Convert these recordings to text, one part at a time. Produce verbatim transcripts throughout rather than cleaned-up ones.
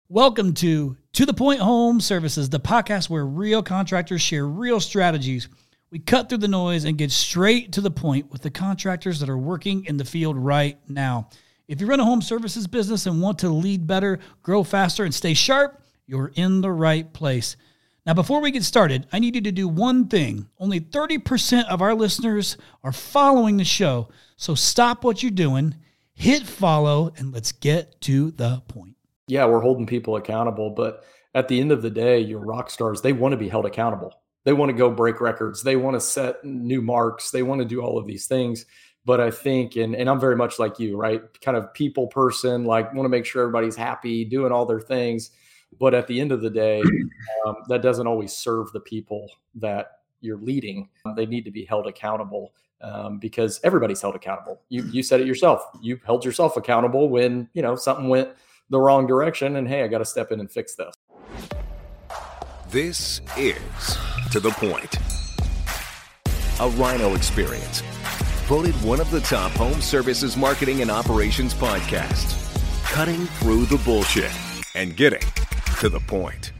Welcome to To The Point Home Services, the podcast where real contractors share real strategies. We cut through the noise and get straight to the point with the contractors that are working in the field right now. If you run a home services business and want to lead better, grow faster, and stay sharp, you're in the right place. Now, before we get started, I need you to do one thing. Only thirty percent of our listeners are following the show, so stop what you're doing, hit follow, and let's get to the point. Yeah, we're holding people accountable, but at the end of the day, your rock stars, they want to be held accountable. They want to go break records. They want to set new marks. They want to do all of these things. But I think, and, and I'm very much like you, right? Kind of people person, like want to make sure everybody's happy, doing all their things. But at the end of the day, um, that doesn't always serve the people that you're leading. They need to be held accountable um, because everybody's held accountable. You you said it yourself. You held yourself accountable when, you know, something went the wrong direction and hey, I got to step in and fix this. This is To The Point, a Rhino experience, voted one of the top home services marketing and operations podcasts, cutting through the bullshit and getting to the point.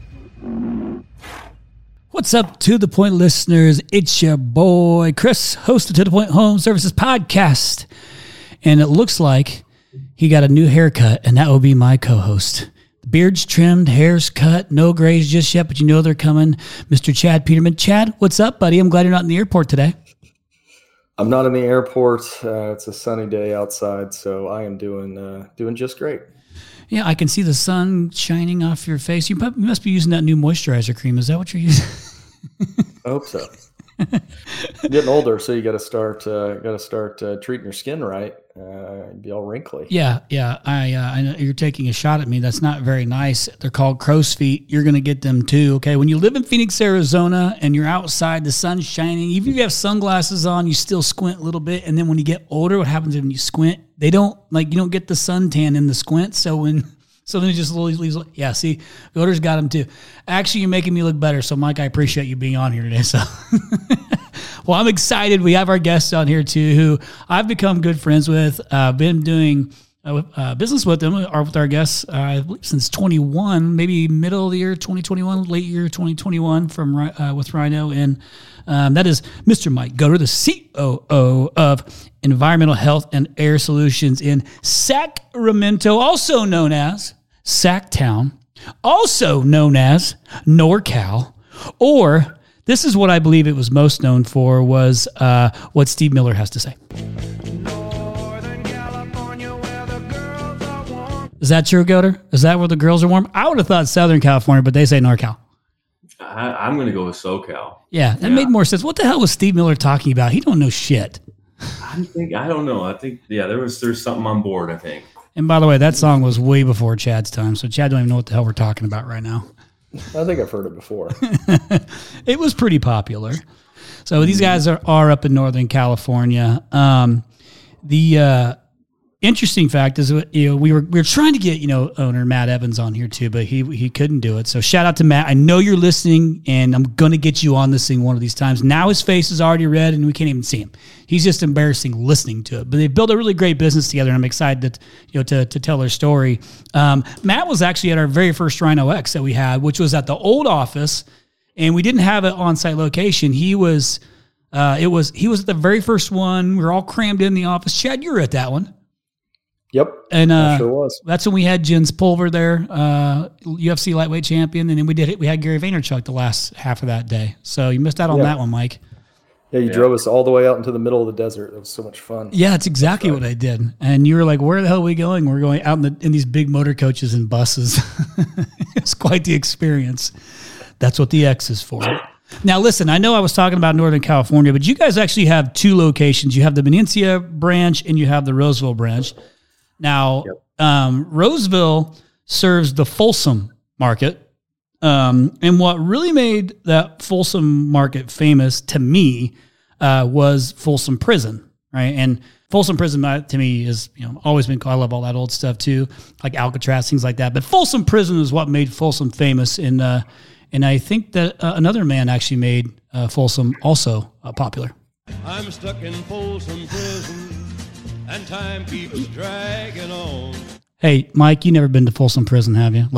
What's up, To The Point listeners? It's your boy Chris, host of To The Point Home Services podcast, and it looks like he got a new haircut, and that will be my co-host. The beard's trimmed, hair's cut, no grays just yet, but you know they're coming. Mister Chad Peterman. Chad, what's up, buddy? I'm glad you're not in the airport today. I'm not in the airport. Uh, it's a sunny day outside, so I am doing uh, doing just great. Yeah, I can see the sun shining off your face. You must be using that new moisturizer cream. Is that what you're using? I hope so. Getting older, so you got to start uh, got to start uh, treating your skin right. Uh, be all wrinkly. Yeah, yeah. I uh, I know you're taking a shot at me. That's not very nice. They're called crow's feet. You're gonna get them too. Okay. When you live in Phoenix, Arizona, and you're outside, the sun's shining. Even if you have sunglasses on, you still squint a little bit. And then when you get older, what happens when you squint? They don't like you don't get the suntan in the squint. So when So then it just leaves. Yeah, see, Goder's got him too. Actually, you're making me look better. So, Mike, I appreciate you being on here today. So, well, I'm excited. We have our guests on here too, who I've become good friends with. I've uh, been doing uh, uh, business with them, or with our guests, uh, I believe since twenty-one, maybe middle of the year twenty twenty-one, late year twenty twenty-one, from uh, with Rhino, and um, that is Mister Mike Goder, the C O O of Environmental Health and Air Solutions in Sacramento, also known as Sacktown, also known as NorCal, or this is what I believe it was most known for, was uh, what Steve Miller has to say. Is that true, Goder? Is that where the girls are warm? I would have thought Southern California, but they say NorCal. I, I'm going to go with SoCal. Yeah, that yeah. made more sense. What the hell was Steve Miller talking about? He don't know shit. I think I don't know. I think yeah, there was there's something on board, I think. And by the way, that song was way before Chad's time, so Chad don't even know what the hell we're talking about right now. I think I've heard it before. It was pretty popular. So these guys are, are up in Northern California. Um, the uh, interesting fact is, you know, we were we were trying to get, you know, owner Matt Evans on here too, but he he couldn't do it. So shout out to Matt. I know you're listening, and I'm gonna get you on this thing one of these times. Now his face is already red, and we can't even see him. He's just embarrassing listening to it. But they built a really great business together, and I'm excited that, you know, to to tell their story. Um, Matt was actually at our very first Rhino X that we had, which was at the old office, and we didn't have an on-site location. He was, uh, it was he was at the very first one. We were all crammed in the office. Chad, you were at that one. Yep, and uh, sure was. That's when we had Jens Pulver there, uh, U F C lightweight champion, and then we did it. We had Gary Vaynerchuk the last half of that day. So you missed out on yeah. that one, Mike. Yeah, you yeah. drove us all the way out into the middle of the desert. It was so much fun. Yeah, it's exactly what I did. And you were like, "Where the hell are we going?" We're going out in, the, in these big motor coaches and buses. It's quite the experience. That's what the X is for. Now, listen, I know I was talking about Northern California, but you guys actually have two locations. You have the Benicia branch and you have the Roseville branch. Now, yep. um, Roseville serves the Folsom market. Um, and what really made that Folsom market famous to me uh, was Folsom Prison, right? And Folsom Prison uh, to me is, you know, always been cool. I love all that old stuff too, like Alcatraz, things like that. But Folsom Prison is what made Folsom famous. And, uh, and I think that uh, another man actually made uh, Folsom also uh, popular. I'm stuck in Folsom Prison and time keeps dragging on. Hey, Mike, you never been to Folsom Prison, have you? Like,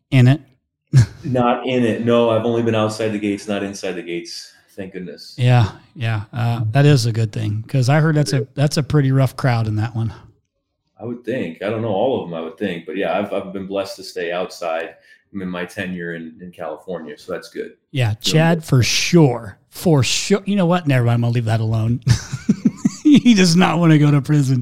in it. Not in it. No, I've only been outside the gates, not inside the gates. Thank goodness. Yeah, yeah, uh, that is a good thing because I heard that's a that's a pretty rough crowd in that one. I would think. I don't know all of them. I would think, but yeah, I've I've been blessed to stay outside in my tenure in, in California, so that's good. Yeah, Chad for sure, for sure. You know what? Never mind. I'm gonna leave that alone. He does not want to go to prison.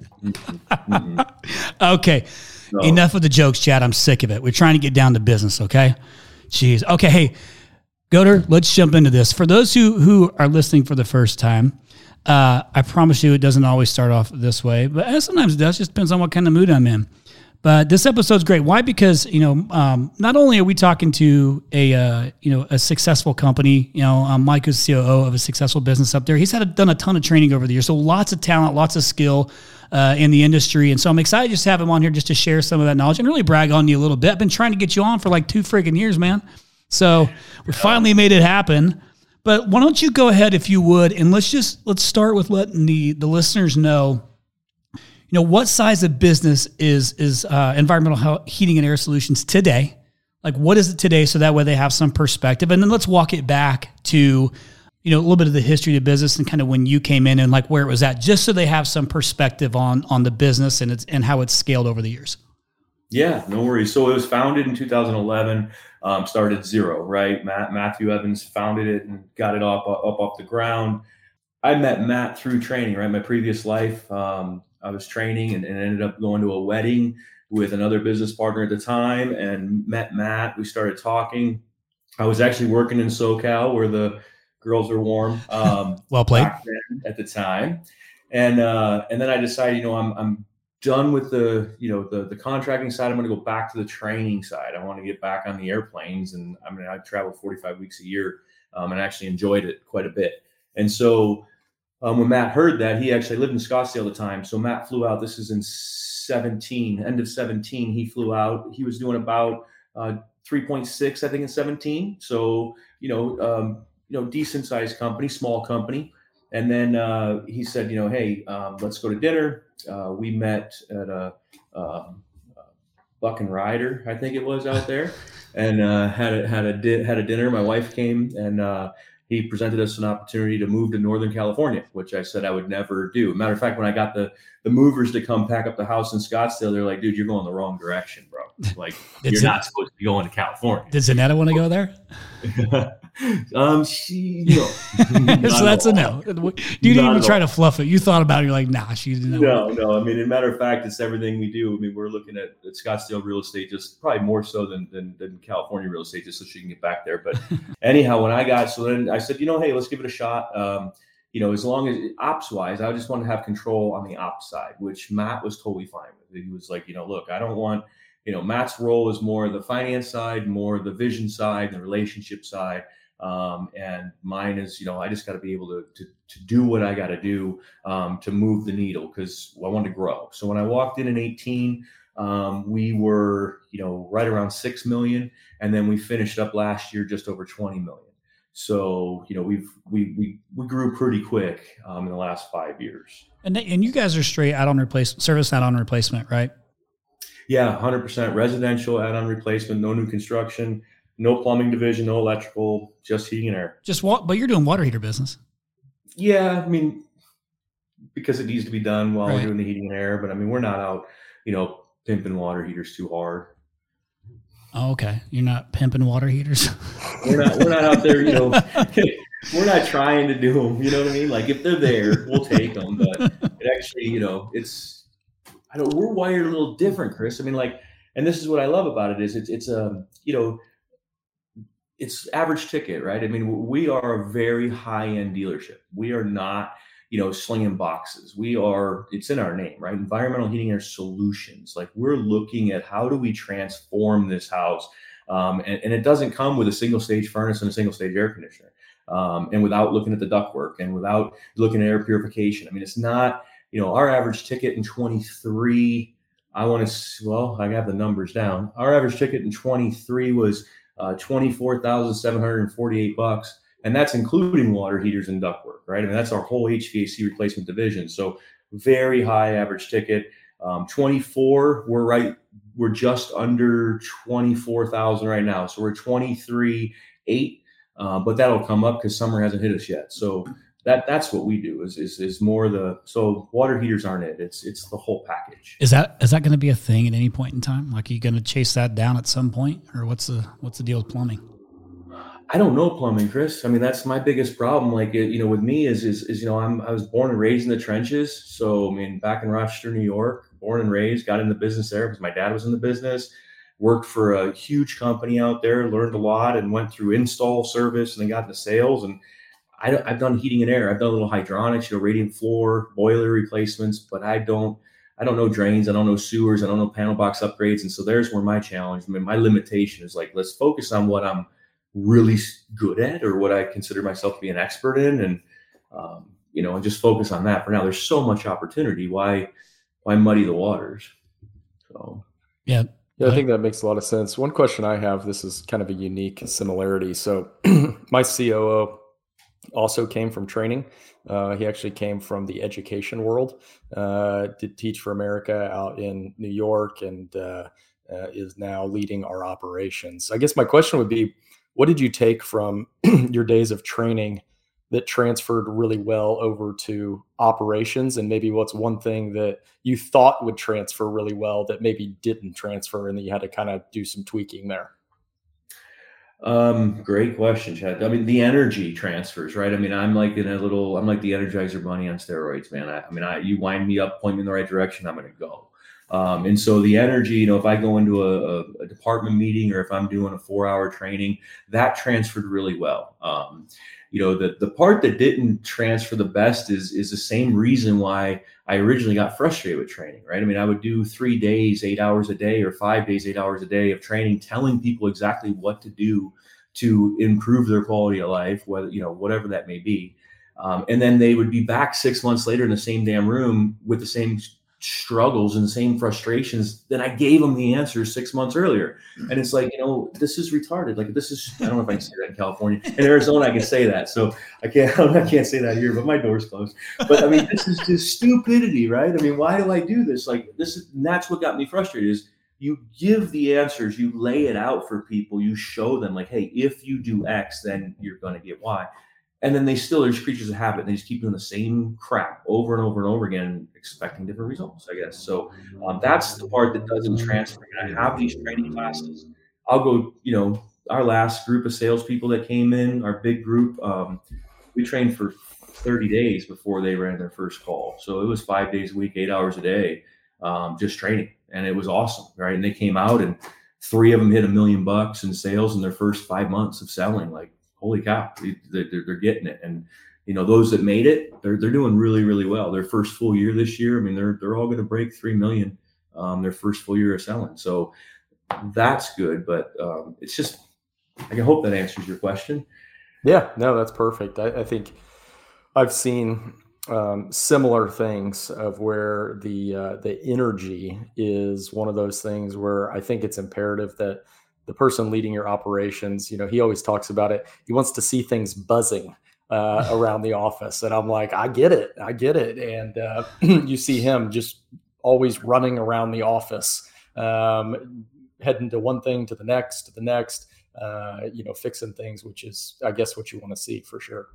Mm-hmm. Okay. No. Enough of the jokes, Chad. I'm sick of it. We're trying to get down to business, okay? Jeez. Okay, hey, Goater, let's jump into this. For those who, who are listening for the first time, uh, I promise you it doesn't always start off this way, but sometimes it does. It just depends on what kind of mood I'm in. But this episode's great. Why? Because, you know, um, not only are we talking to a, uh, you know, a successful company, you know, um, Mike is C O O of a successful business up there. He's had a, done a ton of training over the years. So lots of talent, lots of skill uh, in the industry. And so I'm excited just to have him on here just to share some of that knowledge and really brag on you a little bit. I've been trying to get you on for like two friggin' years, man. So we finally made it happen. But why don't you go ahead, if you would, and let's just, let's start with letting the, the listeners know, you know, what size of business is is uh, Environmental Heating and Air Solutions today? Like, what is it today? So that way they have some perspective. And then let's walk it back to, you know, a little bit of the history of business and kind of when you came in and like where it was at, just so they have some perspective on on the business and it's and how it's scaled over the years. Yeah, no worries. So it was founded in two thousand eleven, um, started zero, right? Matt, Matthew Evans founded it and got it up, up off the ground. I met Matt through training, right? My previous life, um, I was training and, and ended up going to a wedding with another business partner at the time and met Matt. We started talking. I was actually working in SoCal where the girls are warm. Um, well played. Back then, at the time. And, uh, and then I decided, you know, I'm, I'm done with the, you know, the, the contracting side. I'm going to go back to the training side. I want to get back on the airplanes. And I mean, I traveled forty-five weeks a year um, and actually enjoyed it quite a bit. And so Um, when Matt heard that, he actually lived in Scottsdale at the time. So Matt flew out. This is in seventeen, end of seventeen. He flew out. He was doing about uh, three point six, I think, in seventeen. So, you know, um, you know, decent sized company, small company. And then uh, he said, you know, hey, um, let's go to dinner. Uh, we met at a um, Buck and Ryder, I think it was out there, and uh, had a, had a di- had a dinner. My wife came and. Uh, He presented us an opportunity to move to Northern California, which I said I would never do. Matter of fact, when I got the the movers to come pack up the house in Scottsdale, they're like, dude, you're going the wrong direction, bro. Like, you're not supposed to be going to California. Did Zanetta want to go there? um, she, no. So that's a no. You didn't even try to fluff it. You thought about it. You're like, nah, she didn't know. No, no. I mean, as a matter of fact, it's everything we do. I mean, we're looking at, at Scottsdale real estate, just probably more so than, than, than California real estate, just so she can get back there. But anyhow, when I got, so then I said, you know, hey, let's give it a shot. Um, you know, as long as ops wise, I just want to have control on the ops side, which Matt was totally fine with. He was like, you know, look, I don't want, you know, Matt's role is more the finance side, more the vision side, the relationship side. Um, and mine is, you know, I just got to be able to, to, to do what I got to do um, to move the needle because I want to grow. So when I walked in in eighteen, um, we were, you know, right around six million. And then we finished up last year just over twenty million. So, you know, we've, we, we, we grew pretty quick um, in the last five years. And and you guys are straight add-on replacement, service add-on replacement, right? Yeah, one hundred percent residential add-on replacement, no new construction, no plumbing division, no electrical, just heating and air. Just what? But you're doing water heater business. Yeah, I mean, because it needs to be done while right. we're doing the heating and air. But I mean, we're not out, you know, pimping water heaters too hard. Oh, okay. You're not pimping water heaters. We're not. We're not out there. You know, we're not trying to do them. You know what I mean? Like if they're there, we'll take them. But it actually, you know, it's. I don't. We're wired a little different, Chris. I mean, like, and this is what I love about it is it's it's a um, you know. It's average ticket, right? I mean, we are a very high-end dealership. We are not, you know, slinging boxes. We are, it's in our name, right? Environmental Heating and Air Solutions. Like we're looking at how do we transform this house? Um, and, and it doesn't come with a single stage furnace and a single stage air conditioner. Um, and without looking at the ductwork and without looking at air purification. I mean, it's not, you know, our average ticket in twenty-three, I want to, well, I have the numbers down. Our average ticket in twenty-three was Uh, twenty-four thousand seven hundred forty-eight bucks. And that's including water heaters and ductwork, right? I mean, that's our whole H V A C replacement division. So very high average ticket. Um, twenty-four, we're right, we're just under twenty-four thousand right now. So we're twenty-three eight, uh, but that'll come up because summer hasn't hit us yet. So that that's what we do is is is more the so water heaters aren't it. It's it's the whole package. Is that is that going to be a thing at any point in time? Like, are you going to chase that down at some point, or what's the what's the deal with plumbing? I don't know plumbing, Chris. I mean, that's my biggest problem. Like, you know, with me is, is, is, you know, I'm, I was born and raised in the trenches. So, I mean, back in Rochester, New York, born and raised, got in the business there because my dad was in the business, worked for a huge company out there, learned a lot and went through install service and then got into sales. And I, I've done heating and air. I've done a little hydronics, you know, radiant floor, boiler replacements, but I don't, I don't know drains. I don't know sewers. I don't know panel box upgrades. And so there's where my challenge, I mean, my limitation is like, let's focus on what I'm really good at or what I consider myself to be an expert in. And, um, you know, and just focus on that for now. There's so much opportunity. Why, why muddy the waters? So, yeah. Yeah, I think that makes a lot of sense. One question I have, this is kind of a unique similarity. So my C O O also came from training. Uh, he actually came from the education world, uh, did Teach for America out in New York, and uh, uh, is now leading our operations. I guess my question would be, what did you take from your days of training that transferred really well over to operations? And maybe what's one thing that you thought would transfer really well that maybe didn't transfer and that you had to kind of do some tweaking there? Um, great question, Chad. I mean, the energy transfers, right? I mean, I'm like in a little, I'm like the Energizer Bunny on steroids, man. I, I mean, I, you wind me up, point me in the right direction, I'm going to go. Um, and so the energy, you know, if I go into a, a department meeting or if I'm doing a four hour training, that transferred really well. Um, you know, the, the part that didn't transfer the best is, is the same reason why I originally got frustrated with training, right? I mean, I would do three days, eight hours a day or five days, eight hours a day of training, telling people exactly what to do to improve their quality of life, whether, you know, whatever that may be. Um, and then they would be back six months later in the same damn room with the same struggles and the same frustrations that I gave them the answers six months earlier. And it's like, you know, this is retarded. Like this is, I don't know if I can say that in California. In Arizona, I can say that. So I can't, I can't say that here, but my door's closed. But I mean, this is just stupidity, right? I mean, why do I do this? Like this is, and that's what got me frustrated is you give the answers, you lay it out for people, you show them like, hey, if you do X, then you're going to get Y. And then they still, there's creatures of habit. They just keep doing the same crap over and over and over again, expecting different results, I guess. So um, that's the part that doesn't transfer. And I have these training classes. I'll go, you know, our last group of salespeople that came in, our big group, um, we trained for thirty days before they ran their first call. So it was five days a week, eight hours a day, um, just training. And it was awesome, right? And they came out and three of them hit a million bucks in sales in their first five months of selling. Like, holy cow, they're, they're getting it. And, you know, those that made it, they're, they're doing really, really well. Their first full year this year, I mean, they're, they're all going to break three million, um, their first full year of selling. So that's good, but um, it's just, I hope that answers your question. Yeah, no, that's perfect. I, I think I've seen um, similar things of where the, uh, the energy is one of those things where I think it's imperative that the person leading your operations, you know, he always talks about it. He wants to see things buzzing uh, around the office. And I'm like, I get it. I get it. And uh, you see him just always running around the office, um, heading to one thing to the next, to the next, uh, you know, fixing things, which is, I guess, what you want to see for sure.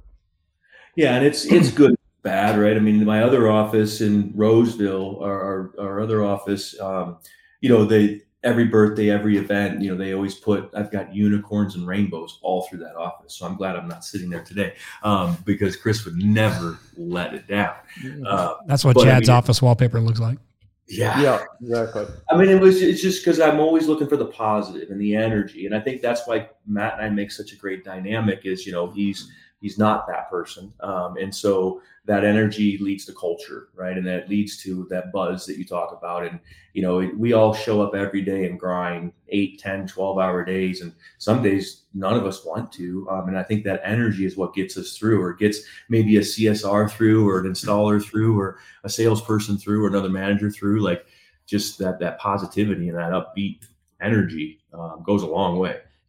Yeah. And it's, it's good, bad, right? I mean, my other office in Roseville, our, our, our other office, um, you know, they, every birthday, every event, you know, they always put, I've got unicorns and rainbows all through that office. So I'm glad I'm not sitting there today um, because Chris would never let it down. Uh, That's what Chad's I mean, office wallpaper looks like. Yeah. Yeah, exactly. I mean, it was, it's just because I'm always looking for the positive and the energy. And I think that's why Matt and I make such a great dynamic is, you know, he's, he's not that person. Um, and so that energy leads to culture, right? And that leads to that buzz that you talk about. And, you know, we all show up every day and grind eight, ten, twelve hour days. And some days none of us want to. Um, and I think that energy is what gets us through or gets maybe a C S R through or an installer through or a salesperson through or another manager through. Like just that, that positivity and that upbeat energy um, goes a long way.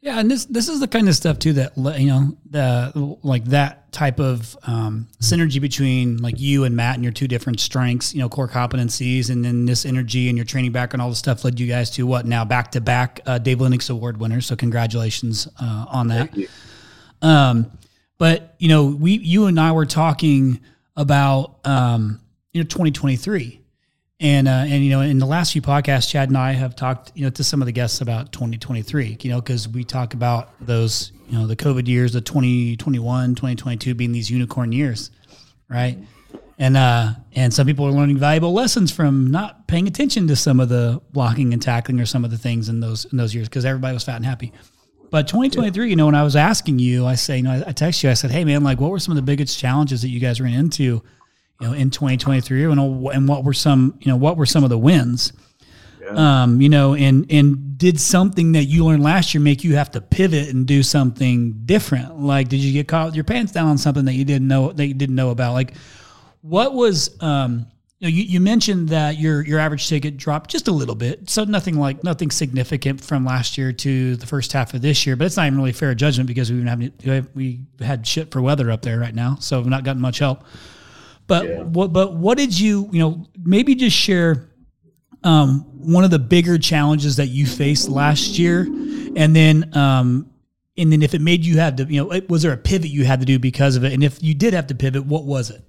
Yeah, and this this is the kind of stuff too that, you know, the like that type of um, synergy between like you and Matt and your two different strengths, you know, core competencies, and then this energy and your training background, all the stuff led you guys to what now back to back Dave Lennox Award winners. So congratulations uh, on that. Thank you. Um, but you know, we you and I were talking about um, you know twenty twenty-three. And, uh, and, you know, in the last few podcasts, Chad and I have talked, you know, to some of the guests about twenty twenty-three, you know, because we talk about those, you know, the COVID years, the twenty twenty-one, twenty twenty-two being these unicorn years, right? And, uh, and some people are learning valuable lessons from not paying attention to some of the blocking and tackling or some of the things in those, in those years, because everybody was fat and happy. But twenty twenty-three, you know, when I was asking you, I say, you know, I, I text you, I said, hey man, like what were some of the biggest challenges that you guys ran into, you know, in twenty twenty-three, and, and what were some, you know, what were some of the wins, yeah. um, you know, and, and did something that you learned last year make you have to pivot and do something different? Like, did you get caught with your pants down on something that you didn't know, that you didn't know about? Like, what was, um, you know, you, you mentioned that your, your average ticket dropped just a little bit. So nothing like, nothing significant from last year to the first half of this year, but it's not even really fair judgment because we've been having, we had shit for weather up there right now. So we've not gotten much help. But yeah. what? But what did you? You know, maybe just share um, one of the bigger challenges that you faced last year, and then um, and then if it made you have to, you know, was there a pivot you had to do because of it? And if you did have to pivot, what was it?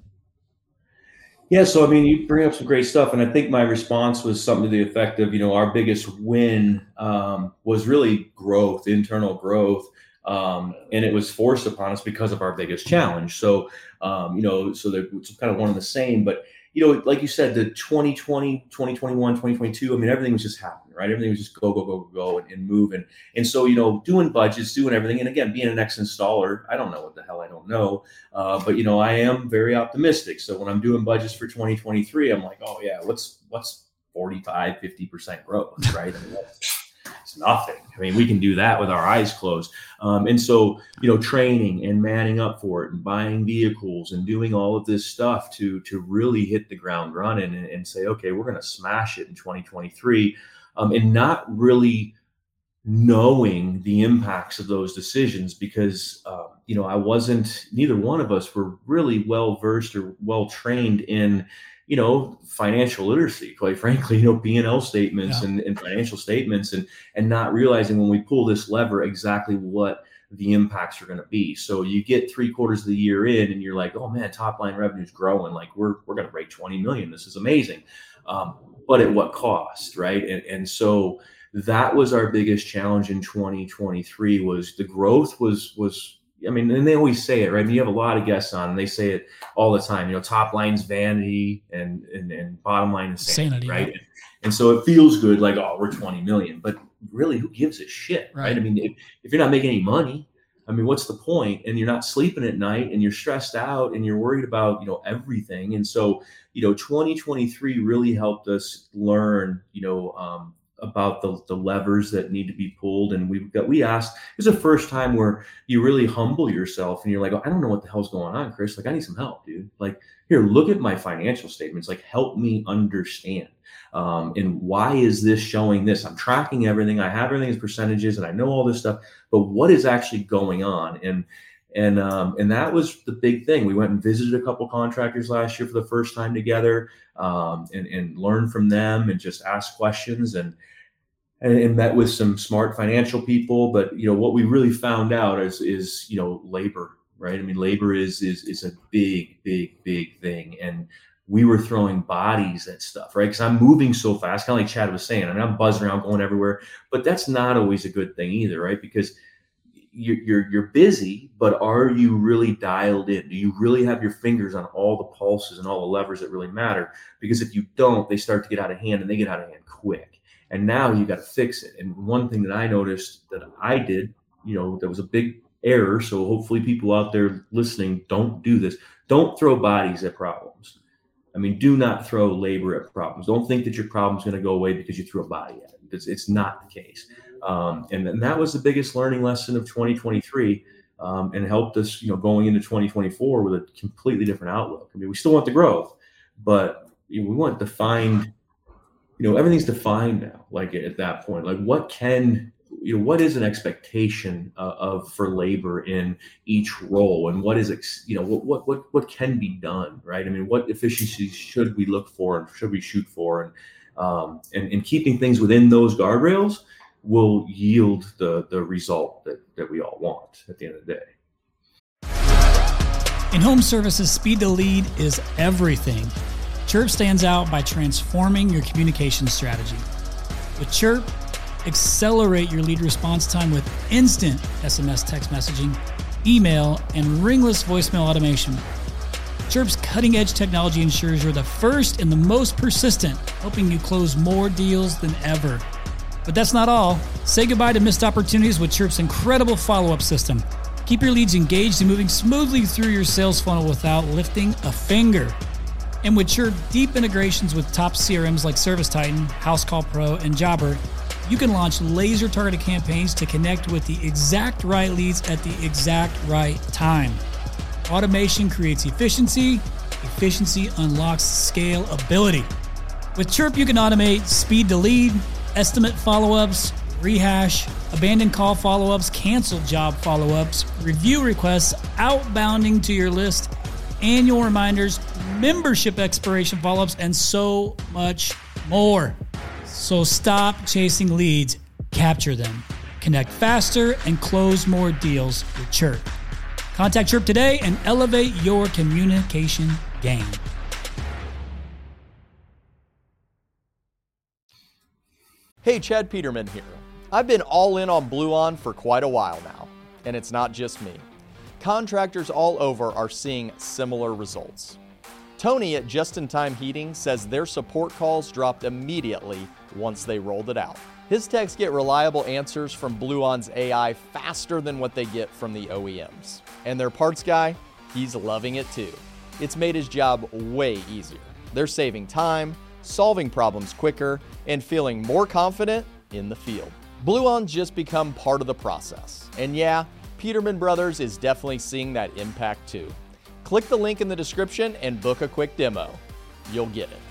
Yeah, so I mean, you bring up some great stuff, and I think my response was something to the effect of, you know, our biggest win um, was really growth, internal growth. Um, and it was forced upon us because of our biggest challenge. So, um, you know, so they're kind of one and the same, but, you know, like you said, the twenty twenty, twenty twenty-one, twenty twenty-two, I mean, everything was just happening, right? Everything was just go, go, go, go, and, and move. And, and so, you know, doing budgets, doing everything. And again, being an ex-installer, I don't know what the hell I don't know. Uh, but, you know, I am very optimistic. So when I'm doing budgets for twenty twenty-three, I'm like, oh yeah, what's, what's forty-five, fifty percent growth, right? I mean, that's, it's nothing. I mean, we can do that with our eyes closed. Um, and so, you know, training and manning up for it and buying vehicles and doing all of this stuff to, to really hit the ground running and, and say, okay, we're going to smash it in twenty twenty-three. Um, and not really knowing the impacts of those decisions because, uh, you know, I wasn't, neither one of us were really well versed or well trained in, you know, financial literacy, quite frankly, you know, P and L statements yeah. and, and financial statements and, and not realizing when we pull this lever exactly what the impacts are going to be. So you get three quarters of the year in and you're like, oh man, top line revenue is growing. Like we're, we're going to break twenty million. This is amazing. Um, but at what cost? Right. And, and so that was our biggest challenge in twenty twenty-three was the growth was, was, I mean, and they always say it, right? I mean, you have a lot of guests on and they say it all the time, you know, top line's vanity and, and, and bottom line is sanity, sanity right? Yeah. And, and so it feels good. Like, oh, we're twenty million, but really who gives a shit, right? right? I mean, if, if you're not making any money, I mean, what's the point? And you're not sleeping at night and you're stressed out and you're worried about, you know, everything. And so, you know, twenty twenty-three really helped us learn, you know, um, about the, the levers that need to be pulled. And we've got, we asked, it's the first time where you really humble yourself and you're like, oh, I don't know what the hell's going on, Chris. Like, I need some help, dude. Like, here, look at my financial statements. Like, help me understand. Um, and why is this showing this? I'm tracking everything. I have everything as percentages and I know all this stuff, but what is actually going on? And, and, um, and that was the big thing. We went and visited a couple contractors last year for the first time together, um, and, and learned from them and just asked questions and, and, and met with some smart financial people. But, you know, what we really found out is, is, you know, labor, right? I mean, labor is, is, is a big, big, big thing. And we were throwing bodies at stuff, right? Because I'm moving so fast, kind of like Chad was saying. I mean, I'm buzzing around, going everywhere, but that's not always a good thing either, right? Because you're, you're, you're busy, but are you really dialed in? Do you really have your fingers on all the pulses and all the levers that really matter? Because if you don't, they start to get out of hand and they get out of hand quick. And now you got to fix it. And one thing that I noticed that I did, you know, there was a big error. So hopefully people out there listening, don't do this. Don't throw bodies at problems. I mean, do not throw labor at problems. Don't think that your problem's going to go away because you threw a body at it, because it's not the case. Um, and, and that was the biggest learning lesson of twenty twenty-three, um, and helped us, you know, going into twenty twenty-four with a completely different outlook. I mean, we still want the growth, but you know, we want defined, you know, everything's defined now. Like at that point, like what can, you know, what is an expectation uh, of for labor in each role, and what is, ex, you know, what, what, what, what can be done, right? I mean, what efficiencies should we look for and should we shoot for? And, um, and, and keeping things within those guardrails will yield the, the result that, that we all want at the end of the day. In home services, speed to lead is everything. Chirp stands out by transforming your communication strategy. With Chirp, accelerate your lead response time with instant S M S text messaging, email, and ringless voicemail automation. Chirp's cutting-edge technology ensures you're the first and the most persistent, helping you close more deals than ever. But that's not all. Say goodbye to missed opportunities with Chirp's incredible follow-up system. Keep your leads engaged and moving smoothly through your sales funnel without lifting a finger. And with Chirp deep integrations with top C R Ms like ServiceTitan, HouseCall Pro, and Jobber, you can launch laser-targeted campaigns to connect with the exact right leads at the exact right time. Automation creates efficiency. Efficiency unlocks scalability. With Chirp, you can automate speed to lead, estimate follow-ups, rehash, abandoned call follow-ups, canceled job follow-ups, review requests, outbounding to your list, annual reminders, membership expiration follow-ups, and so much more. So stop chasing leads, capture them. Connect faster and close more deals with Chirp. Contact Chirp today and elevate your communication game. Hey, Chad Peterman here. I've been all in on Bluon for quite a while now, and it's not just me. Contractors all over are seeing similar results. Tony at Just In Time Heating says their support calls dropped immediately once they rolled it out. His techs get reliable answers from Bluon's A I faster than what they get from the O E Ms. And their parts guy, he's loving it too. It's made his job way easier. They're saving time, solving problems quicker, and feeling more confident in the field. Bluon's just become part of the process. And yeah, Peterman Brothers is definitely seeing that impact too. Click the link in the description and book a quick demo. You'll get it.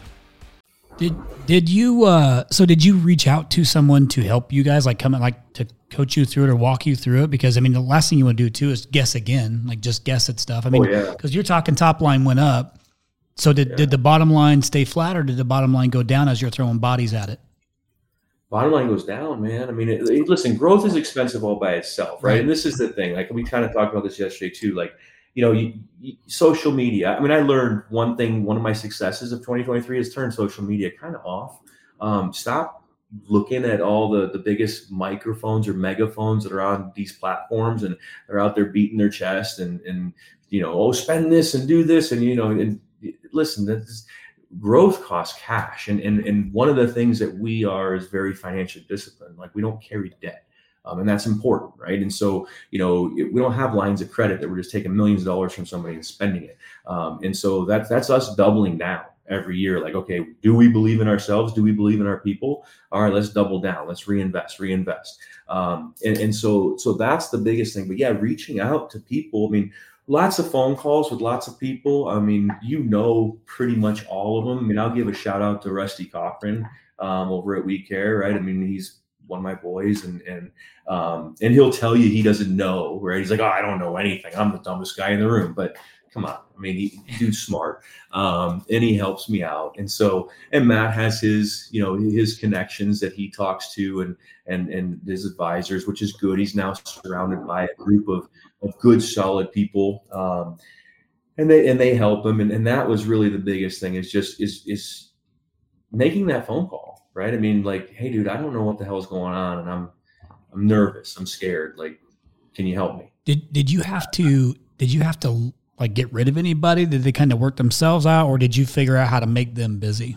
Did did you uh so did you reach out to someone to help you guys, like come like to coach you through it or walk you through it? Because I mean the last thing you want to do too is guess again, like just guess at stuff. I mean, because oh, yeah. you're talking top line went up. So did, yeah. did the bottom line stay flat or did the bottom line go down as you're throwing bodies at it? Bottom line goes down, man. I mean, it, it, listen, growth is expensive all by itself, right? right? And this is the thing. Like we kind of talked about this yesterday too. Like, you know, you, you, social media. I mean, I learned one thing. One of my successes of twenty twenty-three is turn social media kind of off. Um, stop looking at all the the biggest microphones or megaphones that are on these platforms, and they're out there beating their chest and and you know, oh, spend this and do this, and you know, and listen, this growth costs cash, and and and one of the things that we are is very financially disciplined. Like we don't carry debt. Um, and that's important, right? And so, you know, we don't have lines of credit that we're just taking millions of dollars from somebody and spending it. Um, and so that's that's us doubling down every year. Like, okay, do we believe in ourselves? Do we believe in our people? All right, let's double down. Let's reinvest, reinvest. Um, and, and so, so that's the biggest thing. But yeah, reaching out to people. I mean, lots of phone calls with lots of people. I mean, you know, pretty much all of them. I mean, I'll give a shout out to Rusty Cochran um, over at We Care, right? I mean, he's one of my boys, and and um, and he'll tell you he doesn't know, right? He's like, oh, I don't know anything. I'm the dumbest guy in the room. But come on, I mean, he, dude's smart, um, and he helps me out. And so, and Matt has his, you know, his connections that he talks to, and and and his advisors, which is good. He's now surrounded by a group of of good, solid people, um, and they and they help him. And, and that was really the biggest thing, is just is is making that phone call. Right. I mean, like, hey, dude, I don't know what the hell is going on, and I'm, I'm nervous. I'm scared. Like, can you help me? Did Did you have to Did you have to like get rid of anybody? Did they kind of work themselves out, or did you figure out how to make them busy?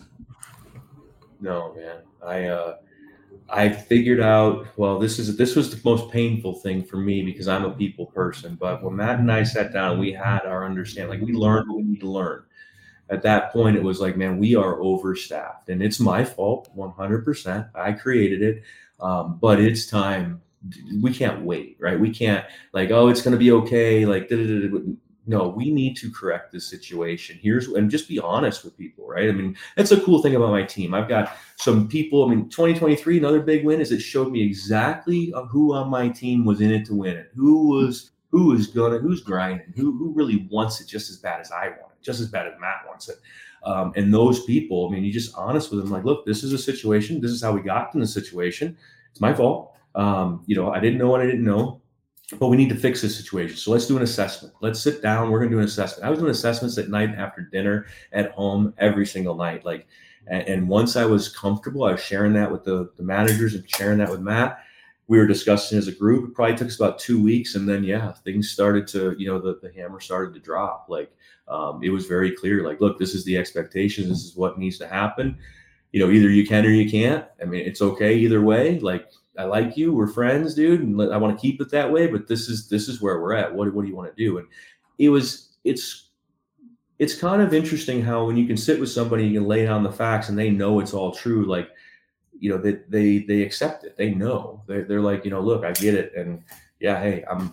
No, man. I uh, I figured out. Well, this is this was the most painful thing for me because I'm a people person. But when Matt and I sat down, we had our understanding. Like, we learned what we need to learn. At that point, it was like, man, we are overstaffed, and it's my fault, one hundred percent. I created it, um, but it's time. We can't wait, right? We can't like, oh, it's going to be okay. Like, no, we need to correct this situation. Here's, and just be honest with people, right? I mean, that's a cool thing about my team. I've got some people, I mean, twenty twenty-three, another big win is it showed me exactly who on my team was in it to win it. Who was, who is gonna, who's grinding, who, who really wants it just as bad as I want it, just as bad as Matt wants it. Um, and those people, I mean, you just honest with them, like, look, this is a situation. This is how we got in the situation. It's my fault. Um, you know, I didn't know what I didn't know, but we need to fix this situation. So let's do an assessment. Let's sit down. We're going to do an assessment. I was doing assessments at night after dinner at home every single night. Like, and, and once I was comfortable, I was sharing that with the, the managers and sharing that with Matt. We were discussing as a group. It probably took us about two weeks. And then, yeah, things started to, you know, the, the hammer started to drop. Like, um, it was very clear, like, look, this is the expectation. This is what needs to happen. You know, either you can or you can't. I mean, it's okay either way. Like, I like you, we're friends, dude, and I want to keep it that way. But this is this is where we're at. What what do you want to do? And it was it's it's kind of interesting how when you can sit with somebody, you can lay down the facts, and they know it's all true. Like, you know, that they, they they accept it. They know. They're they're like, you know, look, I get it, and yeah, hey, I'm.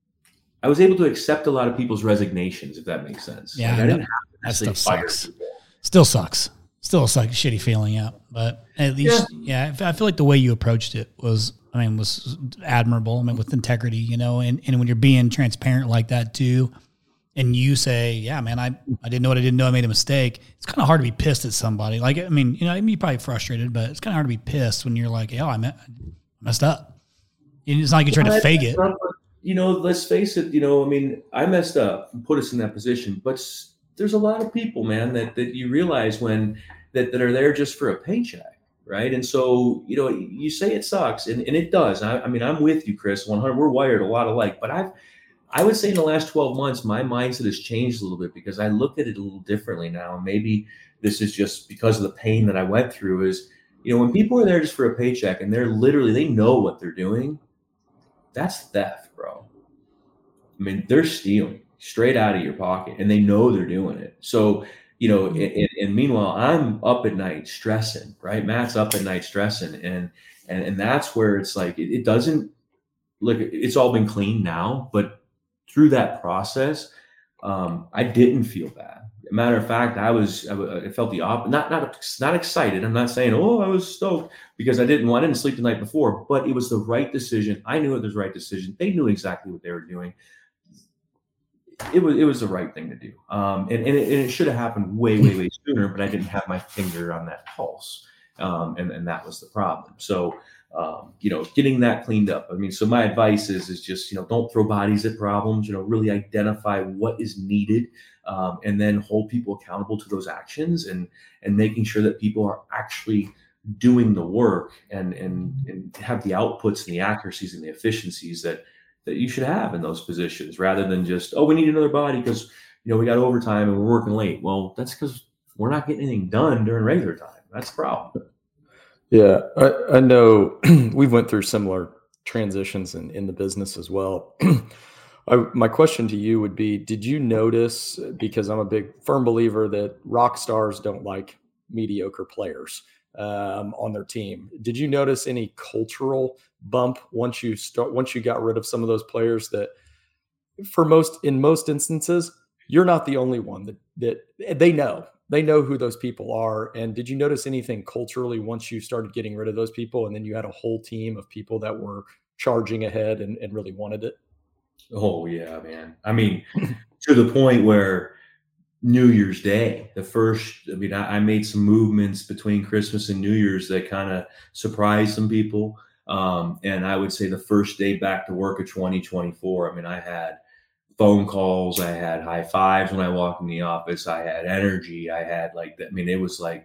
I was able to accept a lot of people's resignations, if that makes sense. Yeah, like, I I didn't know. have to That actually stuff fire sucks. people. Still sucks. Still a like, shitty feeling, yeah. But at least, yeah. yeah, I feel like the way you approached it was, I mean, was admirable. I mean, with integrity, you know, and, and when you're being transparent like that too, and you say, yeah, man, I, I didn't know what I didn't know. I made a mistake. It's kind of hard to be pissed at somebody. Like, I mean, you know, I mean, you're probably frustrated, but it's kind of hard to be pissed when you're like, oh, I messed up. It's not like you're trying to fake it. You know, let's face it, you know, I mean, I messed up and put us in that position, but there's a lot of people, man, that, that you realize when that, that are there just for a paycheck. Right. And so, you know, you say it sucks, and, and it does. I, I mean, I'm with you, Chris, one hundred. We're wired a lot alike, but I've, I would say in the last twelve months, my mindset has changed a little bit because I look at it a little differently now. Maybe this is just because of the pain that I went through is, you know, when people are there just for a paycheck and they're literally, they know what they're doing. That's theft, bro. I mean, they're stealing straight out of your pocket and they know they're doing it. So, you know, and, and meanwhile, I'm up at night stressing, right? Matt's up at night stressing. And, and, and that's where it's like, it, it doesn't look, it's all been clean now, but through that process, um, I didn't feel bad. Matter of fact, I was, I, I felt the opposite, not, not, not excited. I'm not saying, oh, I was stoked because I didn't, well, I didn't sleep the night before, but it was the right decision. I knew it was the right decision. They knew exactly what they were doing. It was, it was the right thing to do. Um, and, and, it, and it should have happened way, way, way sooner, but I didn't have my finger on that pulse. Um, and, and that was the problem. So, um, you know, getting that cleaned up. I mean, so my advice is, is just, you know, don't throw bodies at problems, you know, really identify what is needed. Um, and then hold people accountable to those actions and, and making sure that people are actually doing the work and, and, and have the outputs and the accuracies and the efficiencies that, that you should have in those positions rather than just, oh, we need another body because, you know, we got overtime and we're working late. Well, that's because we're not getting anything done during regular time. That's the problem. Yeah, I, I know we've went through similar transitions in, in the business as well. I, my question to you would be, did you notice, because I'm a big firm believer that rock stars don't like mediocre players um, on their team. Did you notice any cultural bump once you start, once you got rid of some of those players that for most, in most instances, you're not the only one that, that they know, they know who those people are. And did you notice anything culturally once you started getting rid of those people and then you had a whole team of people that were charging ahead and, and really wanted it? Oh yeah, man. I mean, to the point where New Year's Day, the first, I mean, I, I made some movements between Christmas and New Year's that kind of surprised some people. Um, and I would say the first day back to work of twenty twenty-four, I mean, I had phone calls, I had high fives when I walked in the office, I had energy, I had like that. I mean, it was like,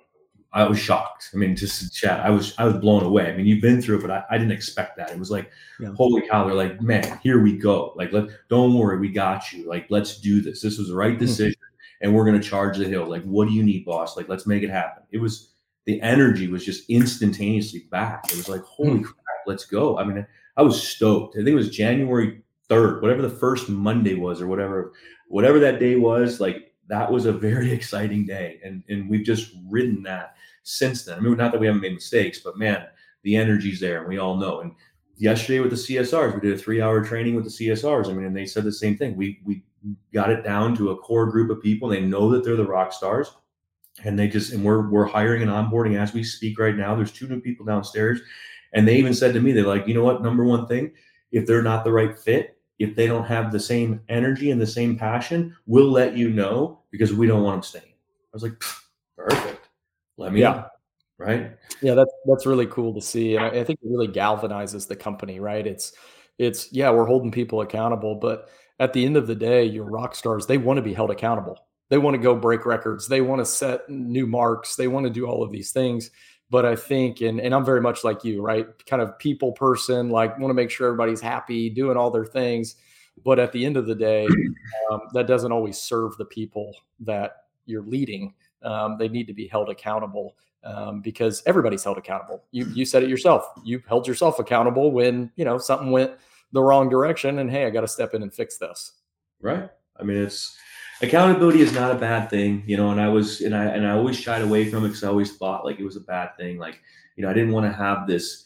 I was shocked. I mean, just to chat, I was, I was blown away. I mean, you've been through it, but I, I didn't expect that. It was like, yeah. Holy cow. They're like, man, here we go. Like, let, don't worry. We got you. Like, let's do this. This was the right decision. Mm-hmm. And we're going to charge the hill. Like, what do you need, boss? Like, let's make it happen. It was, the energy was just instantaneously back. It was like, holy mm-hmm. crap, let's go. I mean, I was stoked. I think it was January third, whatever the first Monday was or whatever, whatever that day was, like, that was a very exciting day. And, and we've just ridden that since then. I mean, not that we haven't made mistakes, but man, the energy's there and we all know. And yesterday with the C S Rs, we did a three hour training with the C S Rs. I mean, and they said the same thing. We, we got it down to a core group of people. They know that they're the rock stars, and they just, and we're, we're hiring and onboarding as we speak right now. There's two new people downstairs. And they even said to me, they're like, you know what, number one thing, if they're not the right fit, if they don't have the same energy and the same passion, we'll let you know because we don't want them staying. I was like, perfect. Let me Yeah. know. Right. Yeah, that's that's really cool to see. And I, I think it really galvanizes the company, right? It's it's yeah, we're holding people accountable, but at the end of the day, your rock stars, they want to be held accountable. They want to go break records. They want to set new marks. They want to do all of these things. But I think, and, and I'm very much like you, right? Kind of people person, like want to make sure everybody's happy, doing all their things. But at the end of the day, um, that doesn't always serve the people that you're leading. Um, they need to be held accountable um, because everybody's held accountable. You you said it yourself. You held yourself accountable when, you know, something went the wrong direction and, hey, I got to step in and fix this. Right. I mean, it's, accountability is not a bad thing, you know, and I was, and I, and I always shied away from it because I always thought like it was a bad thing. Like, you know, I didn't want to have this,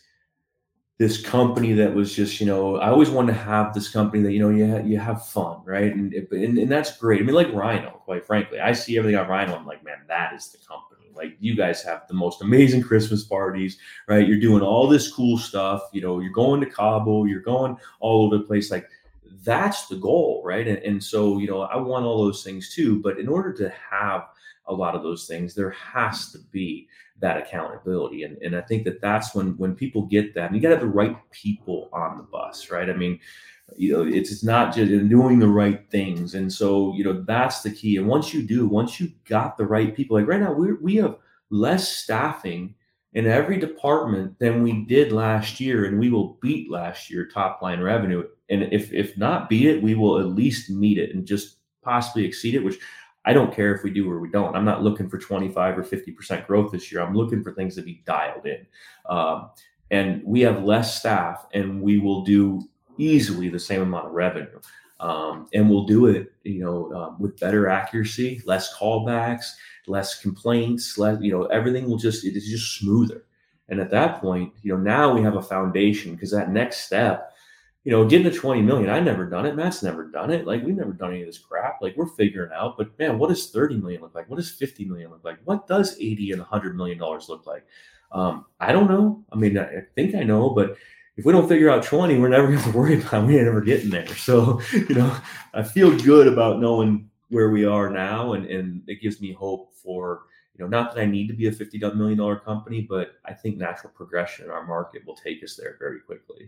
this company that was just, you know, I always wanted to have this company that, you know, you, ha- you have fun. Right. And, and, and that's great. I mean, like Rhino, quite frankly, I see everything on Rhino. I'm like, man, that is the company. Like you guys have the most amazing Christmas parties, right? You're doing all this cool stuff. You know, you're going to Cabo, you're going all over the place. Like, that's the goal, right? And, and so, you know, I want all those things too. But in order to have a lot of those things, there has to be that accountability. And, and I think that that's when when people get that, and you got to have the right people on the bus, right? I mean, you know, it's, it's not just doing the right things. And so, you know, that's the key. And once you do, once you got the right people, like right now, we we have less staffing in every department than we did last year, and we will beat last year top line revenue. And if if not beat it, we will at least meet it and just possibly exceed it, which I don't care if we do or we don't. I'm not looking for twenty-five or fifty percent growth this year. I'm looking for things to be dialed in. Um, and we have less staff, and we will do easily the same amount of revenue. Um, and we'll do it, you know, um, with better accuracy, less callbacks, less complaints, less, you know, everything will just, it is just smoother. And at that point, you know, now we have a foundation, because that next step, you know, getting to twenty million, I never done it. Matt's never done it. Like, we've never done any of this crap. Like, we're figuring out, but man, what does thirty million look like? What does fifty million look like? What does eighty and a hundred million dollars look like? Um, I don't know. I mean, I think I know, but if we don't figure out twenty, we're never going to worry about it. We ain't never getting there. So, you know, I feel good about knowing where we are now. And, and it gives me hope for, you know, not that I need to be a fifty million dollars company, but I think natural progression in our market will take us there very quickly.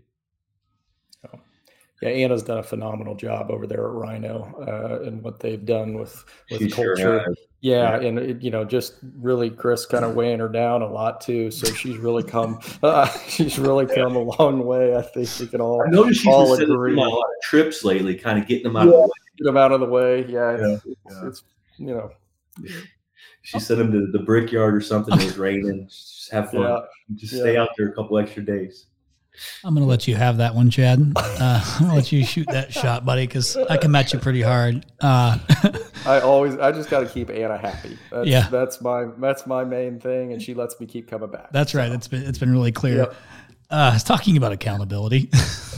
Oh. Yeah, Anna's done a phenomenal job over there at Rhino uh, and what they've done with, with She culture. sure yeah, yeah, and, it, you know, just really Chris kind of weighing her down a lot too. So she's really come uh, she's really come a long way. I think we can all, I noticed she's all been agree. sending them on a lot of trips lately, kind of getting them out yeah, of the way. Get them out of the way. Yeah, it's, Yeah, it's, yeah. it's you know. She sent them to the Brickyard or something. It was raining. Just have fun. Yeah, Just yeah. stay out there a couple extra days. I'm going to let you have that one, Chad. Uh, I'm going to let you shoot that shot, buddy, because I can match you pretty hard. Uh, I always, I just got to keep Anna happy. That's, Yeah. that's my, that's my main thing, and she lets me keep coming back. that's right. It's been it's been really clear. Yep. Uh, it's talking about accountability.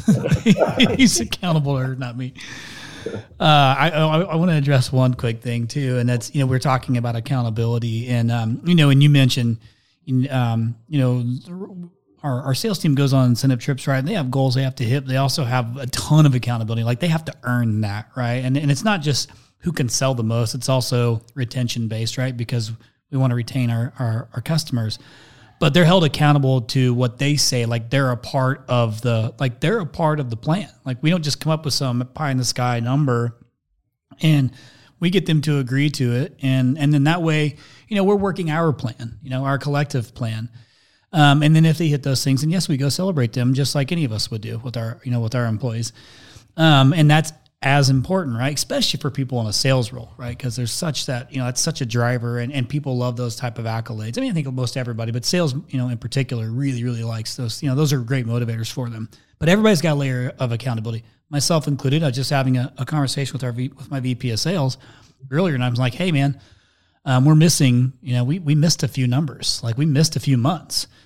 He's accountable, or not me. Uh, I I, I want to address one quick thing too, and that's, you know, we're talking about accountability, and um, you know, and you mentioned, um, you know. Our, our sales team goes on incentive trips, right? And they have goals they have to hit. They also have a ton of accountability. Like, they have to earn that, right? And and it's not just who can sell the most. It's also retention based, right? Because we want to retain our, our, our customers. But they're held accountable to what they say. Like, they're a part of the, like they're a part of the plan. Like, we don't just come up with some pie in the sky number, and we get them to agree to it. And and then that way, you know, we're working our plan, you know, our collective plan. Um, and then if they hit those things, and yes, we go celebrate them just like any of us would do with our, you know, with our employees. Um, and that's as important, right? Especially for people in a sales role, right? Because there's such that, you know, that's such a driver, and, and people love those type of accolades. I mean, I think most everybody, but sales, you know, in particular, really, really likes those. You know, those are great motivators for them. But everybody's got a layer of accountability, myself included. I was just having a, a conversation with our v, with my V P of sales earlier, and I was like, hey, man, Um, we're missing, you know, we we missed a few numbers, like we missed a few months.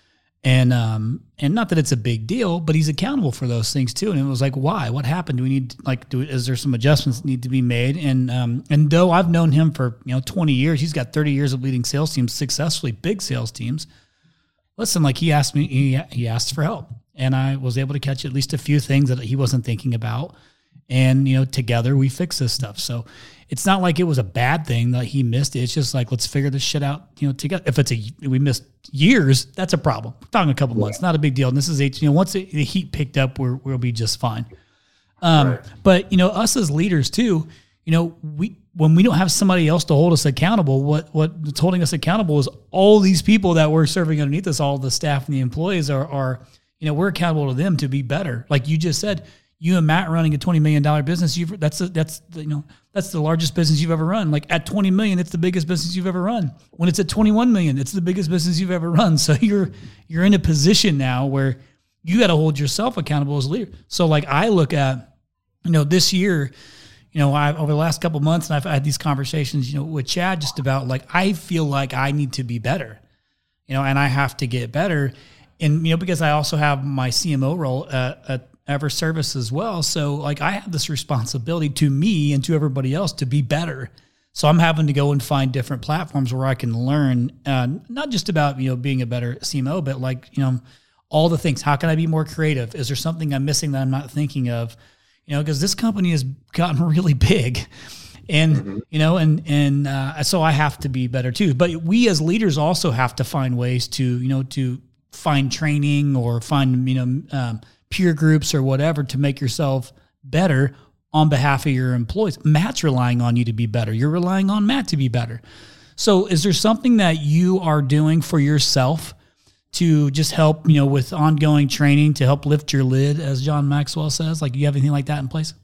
And um and not that it's a big deal, but he's accountable for those things too. And it was like, why? What happened? Do we need like do is there some adjustments that need to be made? And um and though I've known him for you know twenty years, he's got thirty years of leading sales teams successfully, big sales teams. Listen, like he asked me, he he asked for help, and I was able to catch at least a few things that he wasn't thinking about. And, you know, together we fix this stuff. So it's not like it was a bad thing that he missed it. It's just like, let's figure this shit out, you know, together. If it's a, we missed years, that's a problem. We're talking a couple months, not a big deal. And this is, you know, once the heat picked up, we're, we'll be just fine. Um, right. But, you know, us as leaders too, you know, we, when we don't have somebody else to hold us accountable, what, what's holding us accountable is all these people that we're serving underneath us, all the staff and the employees are, are, you know, we're accountable to them to be better. Like you just said, you and Matt running a twenty million dollars business, you've, that's a, that's the, you know that's the largest business you've ever run. Like at twenty million dollars, it's the biggest business you've ever run. When it's at twenty-one million dollars, it's the biggest business you've ever run. So you're you're in a position now where you got to hold yourself accountable as a leader. So like I look at, you know, this year, you know, I over the last couple of months, and I've had these conversations, you know, with Chad just about like I feel like I need to be better, you know, and I have to get better, and you know because I also have my C M O role at, at Everservice as well. So like I have this responsibility to me and to everybody else to be better. So I'm having to go and find different platforms where I can learn, uh, not just about, you know, being a better C M O, but like, you know, all the things. How can I be more creative? Is there something I'm missing that I'm not thinking of? You know, because this company has gotten really big. And, mm-hmm. you know, and, and uh, so I have to be better too. But we as leaders also have to find ways to, you know, to find training or find, you know, um, peer groups or whatever to make yourself better on behalf of your employees. Matt's relying on you to be better. You're relying on Matt to be better. So is there something that you are doing for yourself to just help, you know, with ongoing training to help lift your lid, as John Maxwell says? Like, do you have anything like that in place?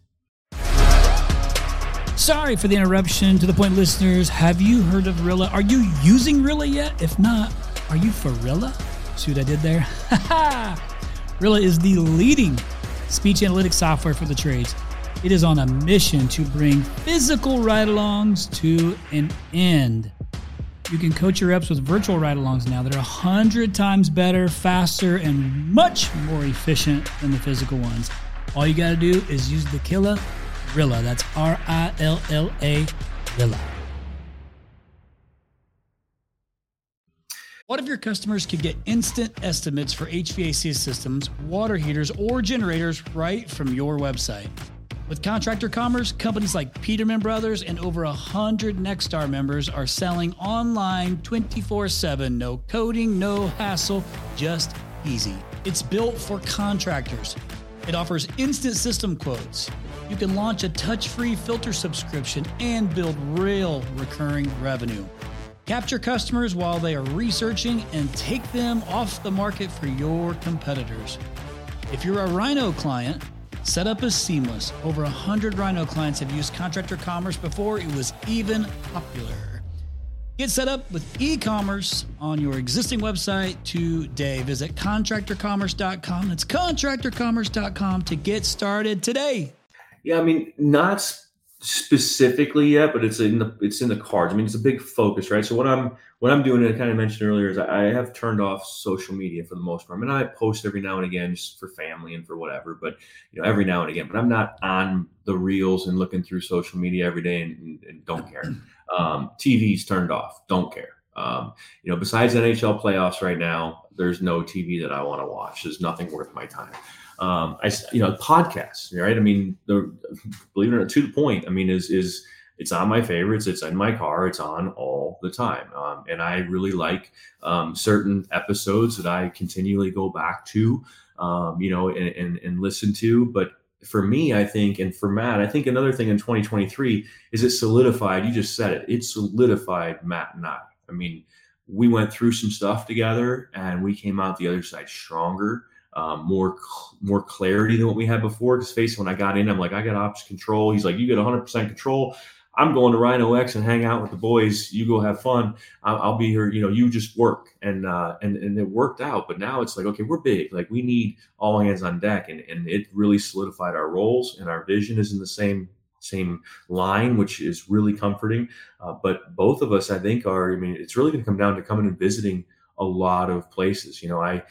Sorry for the interruption. To the point, listeners, have you heard of Rilla? Are you using Rilla yet? If not, are you for Rilla? See what I did there? Rilla is the leading speech analytics software for the trades. It is on a mission to bring physical ride-alongs to an end. You can coach your reps with virtual ride-alongs now that are one hundred times better, faster, and much more efficient than the physical ones. All you got to do is use the killer Rilla. That's R I L L A, Rilla. What if your customers could get instant estimates for H V A C systems, water heaters, or generators right from your website? With Contractor Commerce, companies like Peterman Brothers and over one hundred Nexstar members are selling online twenty-four seven. No coding, no hassle, just easy. It's built for contractors. It offers instant system quotes. You can launch a touch-free filter subscription and build real recurring revenue. Capture customers while they are researching and take them off the market for your competitors. If you're a Rhino client, setup is seamless. Over one hundred Rhino clients have used Contractor Commerce before it was even popular. Get set up with e-commerce on your existing website today. Visit contractor commerce dot com. That's contractor commerce dot com to get started today. Yeah, I mean, not specifically yet, but it's in the it's in the cards. I mean, it's a big focus, right? So what I'm what I'm doing, and I kind of mentioned earlier, is I have turned off social media for the most part. I mean, I post every now and again just for family and for whatever, but you know, every now and again. But I'm not on the reels and looking through social media every day and, and, and don't care. Um, T V's turned off, don't care. Um, you know, besides N H L playoffs right now, there's no T V that I want to watch. There's nothing worth my time. Um, I, you know, podcasts, right? I mean, the, believe it or not, to the point, I mean, is, is it's on my favorites. It's in my car. It's on all the time. Um, and I really like, um, certain episodes that I continually go back to, um, you know, and, and, and listen to. But for me, I think, and for Matt, I think another thing in twenty twenty-three is it solidified, you just said it, it solidified Matt and I. I mean, we went through some stuff together and we came out the other side stronger. Um, more more clarity than what we had before. Because face, when I got in, I'm like, I got ops control. He's like, you get one hundred percent control. I'm going to Rhino X and hang out with the boys. You go have fun. I'll, I'll be here. You know, you just work. And uh, and and it worked out. But now it's like, okay, we're big. Like we need all hands on deck. And and it really solidified our roles, and our vision is in the same same line, which is really comforting. Uh, but both of us, I think, are. I mean, it's really going to come down to coming and visiting a lot of places. You know, I.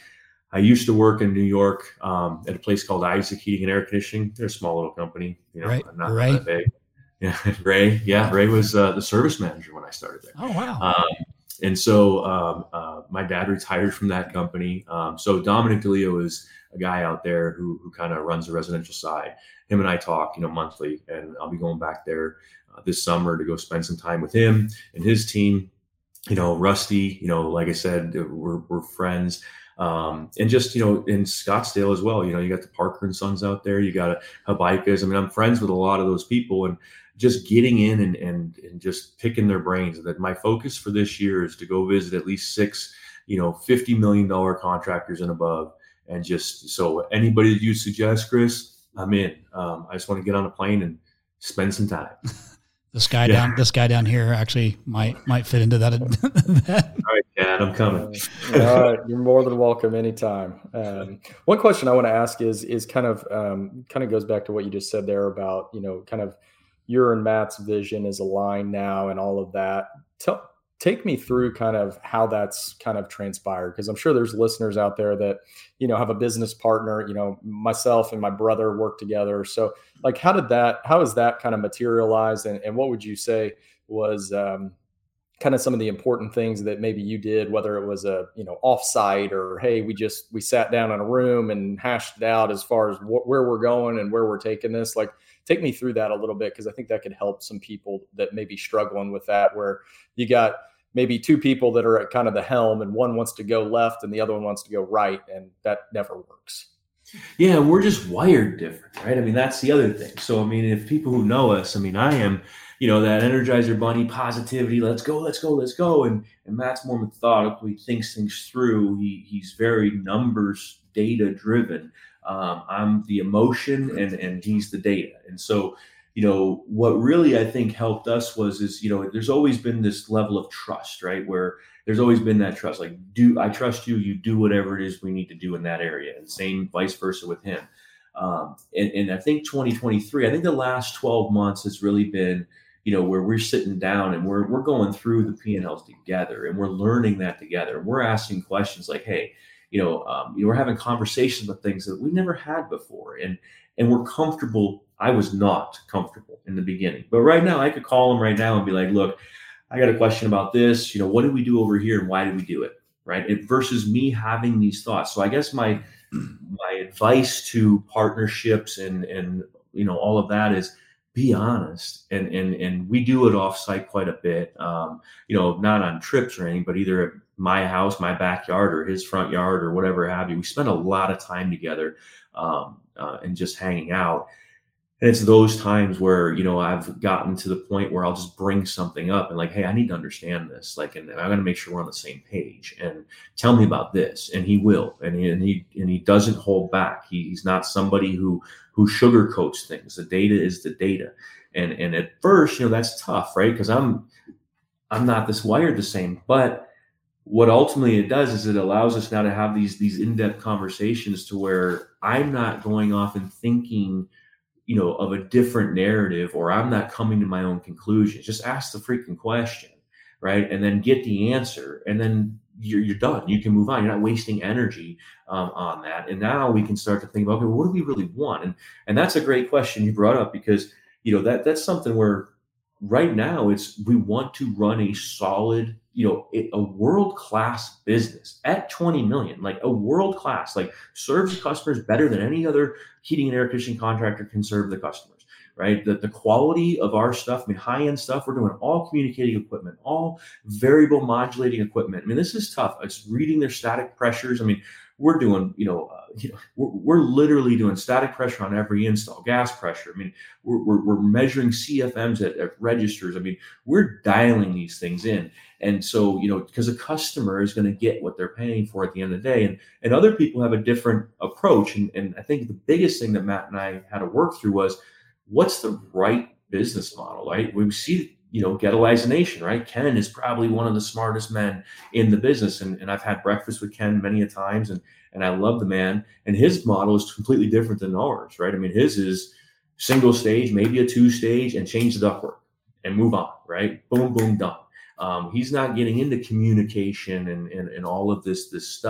I used to work in New York um, at a place called Isaac Heating and Air Conditioning. They're a small little company, you know, right. not Ray. that big. Yeah, Ray. Yeah, Ray was uh, the service manager when I started there. Oh wow! Um, and so um, uh, my dad retired from that company. Um, so Dominic DeLeo is a guy out there who who kind of runs the residential side. Him and I talk, you know, monthly, and I'll be going back there uh, this summer to go spend some time with him and his team. You know, Rusty. You know, like I said, we're we're friends. Um, and just, you know, in Scottsdale as well, you know, you got the Parker and Sons out there, you got Habaikas. I mean, I'm friends with a lot of those people, and just getting in and, and, and just picking their brains. That my focus for this year is to go visit at least six, you know, fifty million dollars contractors and above. And just, so anybody that you suggest, Chris, I'm in. Um, I just want to get on a plane and spend some time. This guy yeah. down, this guy down here actually might might fit into that. that. All right, Dad, I'm coming. Uh, all right, you're more than welcome anytime. Um, one question I want to ask is is kind of um, kind of goes back to what you just said there about, you know, kind of your and Matt's vision is aligned now and all of that. Tell, take me through kind of how that's kind of transpired, because I'm sure there's listeners out there that, you know, have a business partner. You know, myself and my brother work together. So like, how did that, how is that kind of materialized? And, and what would you say was um, kind of some of the important things that maybe you did, whether it was a, you know, offsite or, hey, we just, we sat down in a room and hashed it out as far as wh- where we're going and where we're taking this? Like, take me through that a little bit, because I think that could help some people that may be struggling with that, where you got maybe two people that are at kind of the helm and one wants to go left and the other one wants to go right, and that never works. Yeah, we're just wired different, right? I mean, that's the other thing. So, I mean, if people who know us, I mean, I am, you know, that Energizer Bunny positivity, let's go, let's go, let's go. And and Matt's more methodical. He thinks things through. He He's very numbers, data driven. Um, I'm the emotion and, and he's the data. And so, you know, what really I think helped us was, is, you know, there's always been this level of trust, right? Where there's always been that trust, like, do I trust you, you do whatever it is we need to do in that area, and same vice versa with him. Um, and, and I think twenty twenty-three, I think the last twelve months has really been, you know, where we're sitting down and we're, we're going through the P and Ls together, and we're learning that together. We're asking questions like, hey, you know, um, you know, we're having conversations about things that we never had before, and, and we're comfortable. I was not comfortable in the beginning, but right now I could call him right now and be like, look, I got a question about this. You know, what did we do over here and why did we do it? Right. It, versus me having these thoughts. So I guess my, my advice to partnerships and, and, you know, all of that is be honest. And, and, and we do it off site quite a bit. Um, you know, not on trips or anything, but either at my house, my backyard, or his front yard, or whatever have you. We spend a lot of time together um, uh, and just hanging out. And it's those times where, you know, I've gotten to the point where I'll just bring something up and like, hey, I need to understand this. Like, and I'm going to make sure we're on the same page, and tell me about this. And he will, and he, and he, and he doesn't hold back. He, he's not somebody who, who sugarcoats things. The data is the data. And, and at first, you know, that's tough, right? Cause I'm, I'm not this wired the same, but what ultimately it does is it allows us now to have these, these in-depth conversations to where I'm not going off and thinking, you know, of a different narrative, or I'm not coming to my own conclusions. Just ask the freaking question, right? And then get the answer, and then you're, you're done. You can move on. You're not wasting energy um, on that. And now we can start to think about, okay, well, what do we really want? And and that's a great question you brought up, because, you know, that that's something where right now it's, we want to run a solid, you know, a world-class business at twenty million, like a world-class, like serves customers better than any other heating and air conditioning contractor can serve the customers, right? The, the quality of our stuff, I mean, high-end stuff, we're doing all communicating equipment, all variable modulating equipment. I mean, this is tough. It's reading their static pressures. I mean, we're doing, you know, uh, you know, we're, we're literally doing static pressure on every install, gas pressure. I mean, we're, we're, we're measuring C F Ms at, at registers. I mean, we're dialing these things in. And so, you know, because a customer is going to get what they're paying for at the end of the day. And, and other people have a different approach. And, and I think the biggest thing that Matt and I had to work through was, what's the right business model, right? We see, you know, Getalize Nation, right? Ken is probably one of the smartest men in the business. And, and I've had breakfast with Ken many a times, and, and I love the man. And his model is completely different than ours, right? I mean, his is single stage, maybe a two stage, and change the ductwork and move on, right? Boom, boom, done. Um, he's not getting into communication and, and, and all of this, this stuff.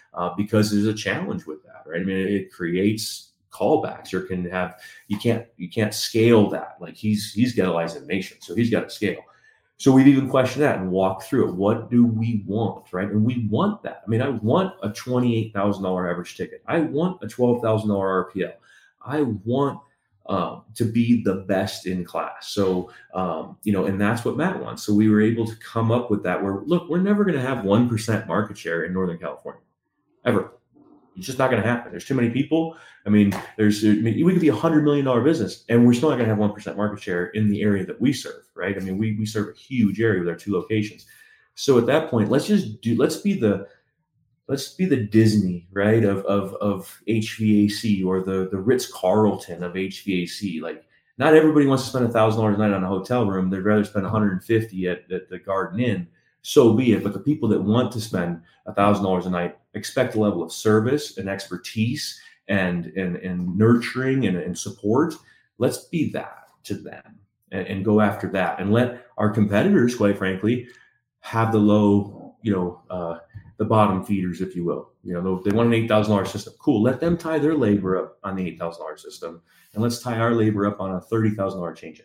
uh, because there's a challenge with that, right? I mean, it, it creates callbacks, or can have, you can't, you can't scale that. Like he's, he's got a licensed nation, so he's got to scale. So we've even questioned that and walked through it. What do we want, right? And we want that. I mean, I want a twenty-eight thousand dollars average ticket. I want a twelve thousand dollars R P L. I want um, to be the best in class. So, um, you know, and that's what Matt wants. So we were able to come up with that where, look, we're never going to have one percent market share in Northern California, ever. It's just not going to happen. There's too many people. I mean, there's, I mean, we could be a hundred million dollar business and we're still not going to have one percent market share in the area that we serve, right? I mean, we, we serve a huge area with our two locations. So at that point, let's just do, let's be the, let's be the Disney, right? Of, of, of H V A C, or the, the Ritz-Carlton of H V A C. Like, not everybody wants to spend a thousand dollars a night on a hotel room. They'd rather spend one hundred fifty at, at the Garden Inn. So be it. But the people that want to spend a thousand dollars a night expect a level of service and expertise and and, and nurturing and, and support. Let's be that to them and, and go after that, and let our competitors, quite frankly, have the low, you know, uh, the bottom feeders, if you will. You know, they want an eight thousand dollars system. Cool. Let them tie their labor up on the eight thousand dollars system, and let's tie our labor up on a thirty thousand dollars change out.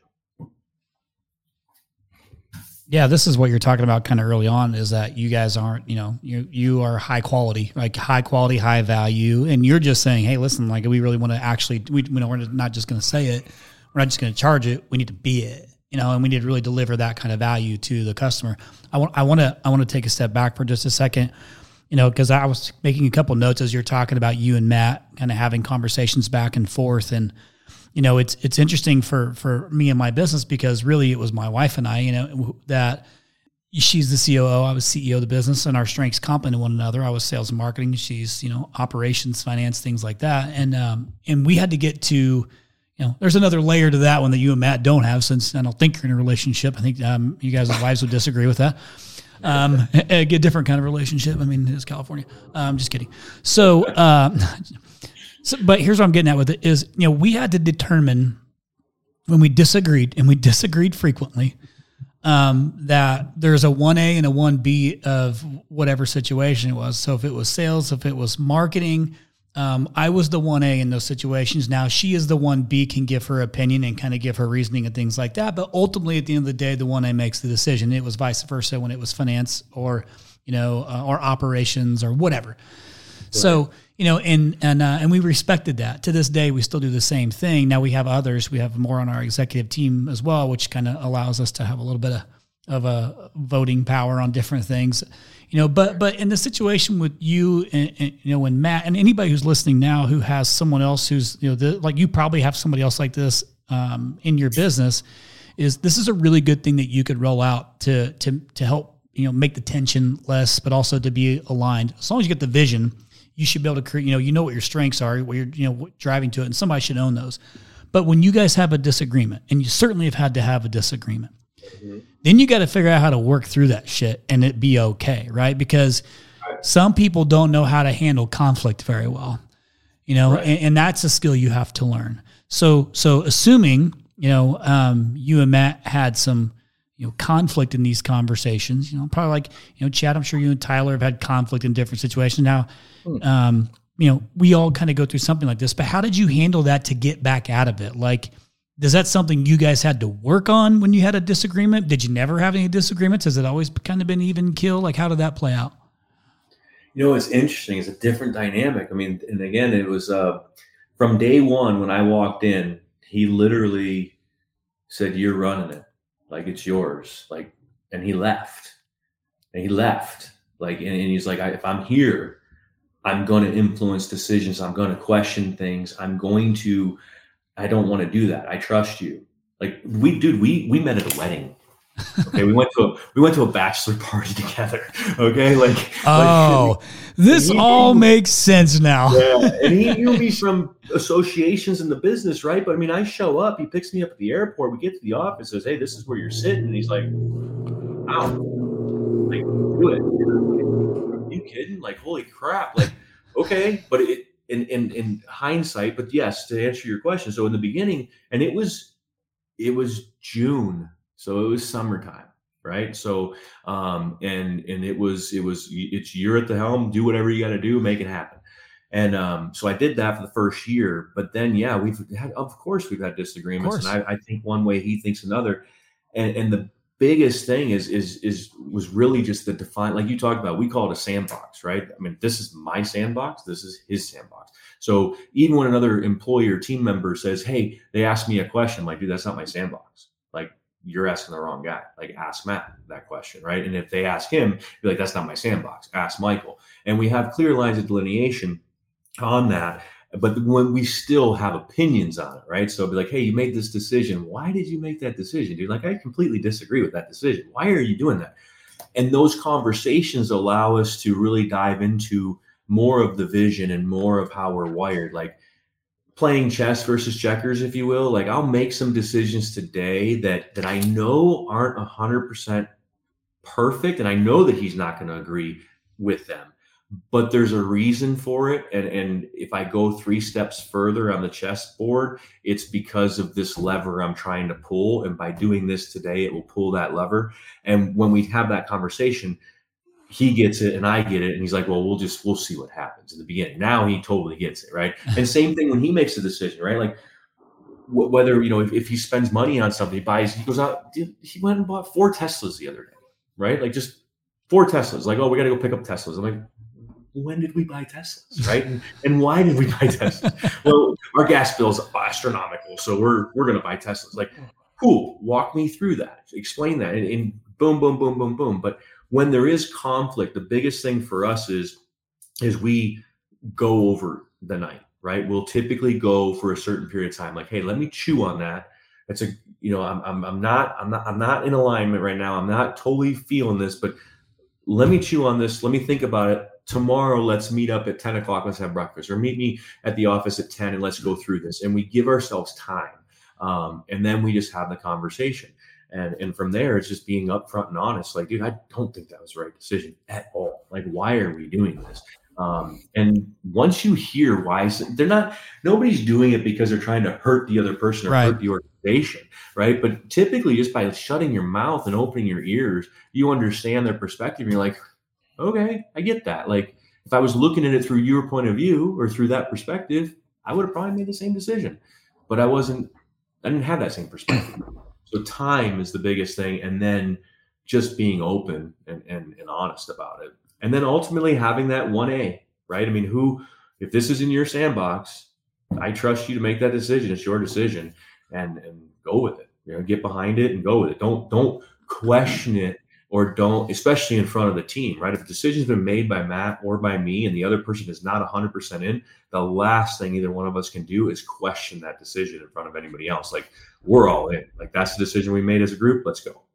Yeah, this is what you're talking about kind of early on, is that you guys aren't, you know, you you are high quality, like high quality, high value. And you're just saying, hey, listen, like we really want to actually, we, you know, we're not just going to say it. We're not just going to charge it. We need to be it, you know, and we need to really deliver that kind of value to the customer. I want, I want to, I want to take a step back for just a second, you know, because I was making a couple notes as you're talking about you and Matt kind of having conversations back and forth. And, you know, it's it's interesting for for me and my business, because really it was my wife and I, you know, that she's the C O O, I was C E O of the business, and our strengths complement one another. I was sales and marketing, she's, you know, operations, finance, things like that. And um and we had to get to, you know, there's another layer to that one that you and Matt don't have, since I don't think you're in a relationship. I think um you guys' wives would disagree with that. Um, a, a different kind of relationship. I mean, it's California. I'm um, just kidding. So, um, So, but here's what I'm getting at with it is, you know, we had to determine when we disagreed, and we disagreed frequently, um, that there's a one A and a one B of whatever situation it was. So if it was sales, if it was marketing, um, I was the one A in those situations. Now she is the one B, can give her opinion and kind of give her reasoning and things like that. But ultimately at the end of the day, the one A makes the decision. It was vice versa when it was finance or, you know, uh, or operations or whatever. Right. So, you know, and and uh, and we respected that. To this day, we still do the same thing. Now we have others. We have more on our executive team as well, which kind of allows us to have a little bit of, of a voting power on different things. You know, but but in the situation with you and, and you know, when Matt, and anybody who's listening now who has someone else who's, you know, the, like you probably have somebody else like this um, in your business, is this is a really good thing that you could roll out to to to help, you know, make the tension less, but also to be aligned. As long as you get the vision, you should be able to create, you know, you know what your strengths are, what you're, you know, driving to it, and somebody should own those. But when you guys have a disagreement, and you certainly have had to have a disagreement, mm-hmm. then you got to figure out how to work through that shit and it be okay, right? Because right. some people don't know how to handle conflict very well, you know, right. and, and that's a skill you have to learn. So, so assuming, you know, um, you and Matt had some, you know, conflict in these conversations, you know, probably like, you know, Chad, I'm sure you and Tyler have had conflict in different situations. Now, um, you know, we all kind of go through something like this, but how did you handle that to get back out of it? Like, is that something you guys had to work on when you had a disagreement? Did you never have any disagreements? Has it always kind of been even kill? Like, how did that play out? You know, it's interesting. It's a different dynamic. I mean, and again, it was, uh, from day one, when I walked in, he literally said, "You're running it. Like, it's yours." Like, and he left and he left like, and, and he's like, I, if I'm here, I'm going to influence decisions. I'm going to question things. I'm going to, I don't want to do that. I trust you. Like we, dude, we, we met at a wedding. Okay. We went to a, we went to a bachelor party together. Okay. Like, oh, like, this all knew, makes sense now. Yeah. And he knew me from associations in the business. Right. But I mean, I show up, he picks me up at the airport. We get to the office, says, "Hey, this is where you're sitting." And he's like, "Wow, like, do it. Are you kidding? Like, holy crap. Like, okay." But it, in, in, in hindsight, but yes, to answer your question. So in the beginning, and it was, it was June. So it was summertime. right? So, um, and and it was it was it's you're at the helm, do whatever you got to do, make it happen. And um, so I did that for the first year, but then yeah, we've had, of course, we've had disagreements, and I, I think one way, he thinks another, and and the biggest thing is is is was really just the define, like you talked about, we call it a sandbox, right? I mean, this is my sandbox, this is his sandbox. So even when another employee or team member says, hey, they asked me a question, I'm like, dude, that's not my sandbox. Like, you're asking the wrong guy. Like, ask Matt that question, right? And if they ask him, be like, that's not my sandbox. Ask Michael. And we have clear lines of delineation on that. But when we still have opinions on it, right? So be like, hey, you made this decision. Why did you make that decision, dude? Like, I completely disagree with that decision. Why are you doing that? And those conversations allow us to really dive into more of the vision and more of how we're wired. Like, playing chess versus checkers, if you will. Like, I'll make some decisions today that that I know aren't one hundred percent perfect, and I know that he's not going to agree with them, but there's a reason for it. And and if I go three steps further on the chessboard, it's because of this lever I'm trying to pull, and by doing this today, it will pull that lever. And when we have that conversation, he gets it and I get it. And he's like, well, we'll just, we'll see what happens in the beginning. Now he totally gets it. Right. And same thing when he makes a decision, right? Like w- whether, you know, if, if he spends money on something, he buys, he goes out, he went and bought four Teslas the other day, right? Like just four Teslas, like, oh, we got to go pick up Teslas. I'm like, when did we buy Teslas? Right. And, and why did we buy Teslas? Well, our gas bill's astronomical, so we're, we're going to buy Teslas. Like, cool. Walk me through that. Explain that. And, and boom, boom, boom, boom, boom. But when there is conflict, the biggest thing for us is, is we go over the night, right? We'll typically go for a certain period of time. Like, hey, let me chew on that. It's a, you know, I'm, I'm, I'm not, I'm not, I'm not in alignment right now. I'm not totally feeling this, but let me chew on this. Let me think about it. Tomorrow, let's meet up at ten o'clock. Let's have breakfast, or meet me at the office at ten and let's go through this. And we give ourselves time. Um, and then we just have the conversation. And and from there, it's just being upfront and honest. Like, dude, I don't think that was the right decision at all. Like, why are we doing this? Um, and once you hear why, they're not, nobody's doing it because they're trying to hurt the other person or right. hurt the organization, right? But typically, just by shutting your mouth and opening your ears, you understand their perspective. And you're like, okay, I get that. Like, if I was looking at it through your point of view or through that perspective, I would have probably made the same decision. But I wasn't, I didn't have that same perspective. So time is the biggest thing. And then just being open and, and, and honest about it. And then ultimately having that one A, right? I mean, who, if this is in your sandbox, I trust you to make that decision. It's your decision, and, and go with it. You know, get behind it and go with it. Don't, don't question it, or don't, especially in front of the team, right? If a decision's been made by Matt or by me and the other person is not one hundred percent in, the last thing either one of us can do is question that decision in front of anybody else. Like, we're all in. Like, that's the decision we made as a group. Let's go.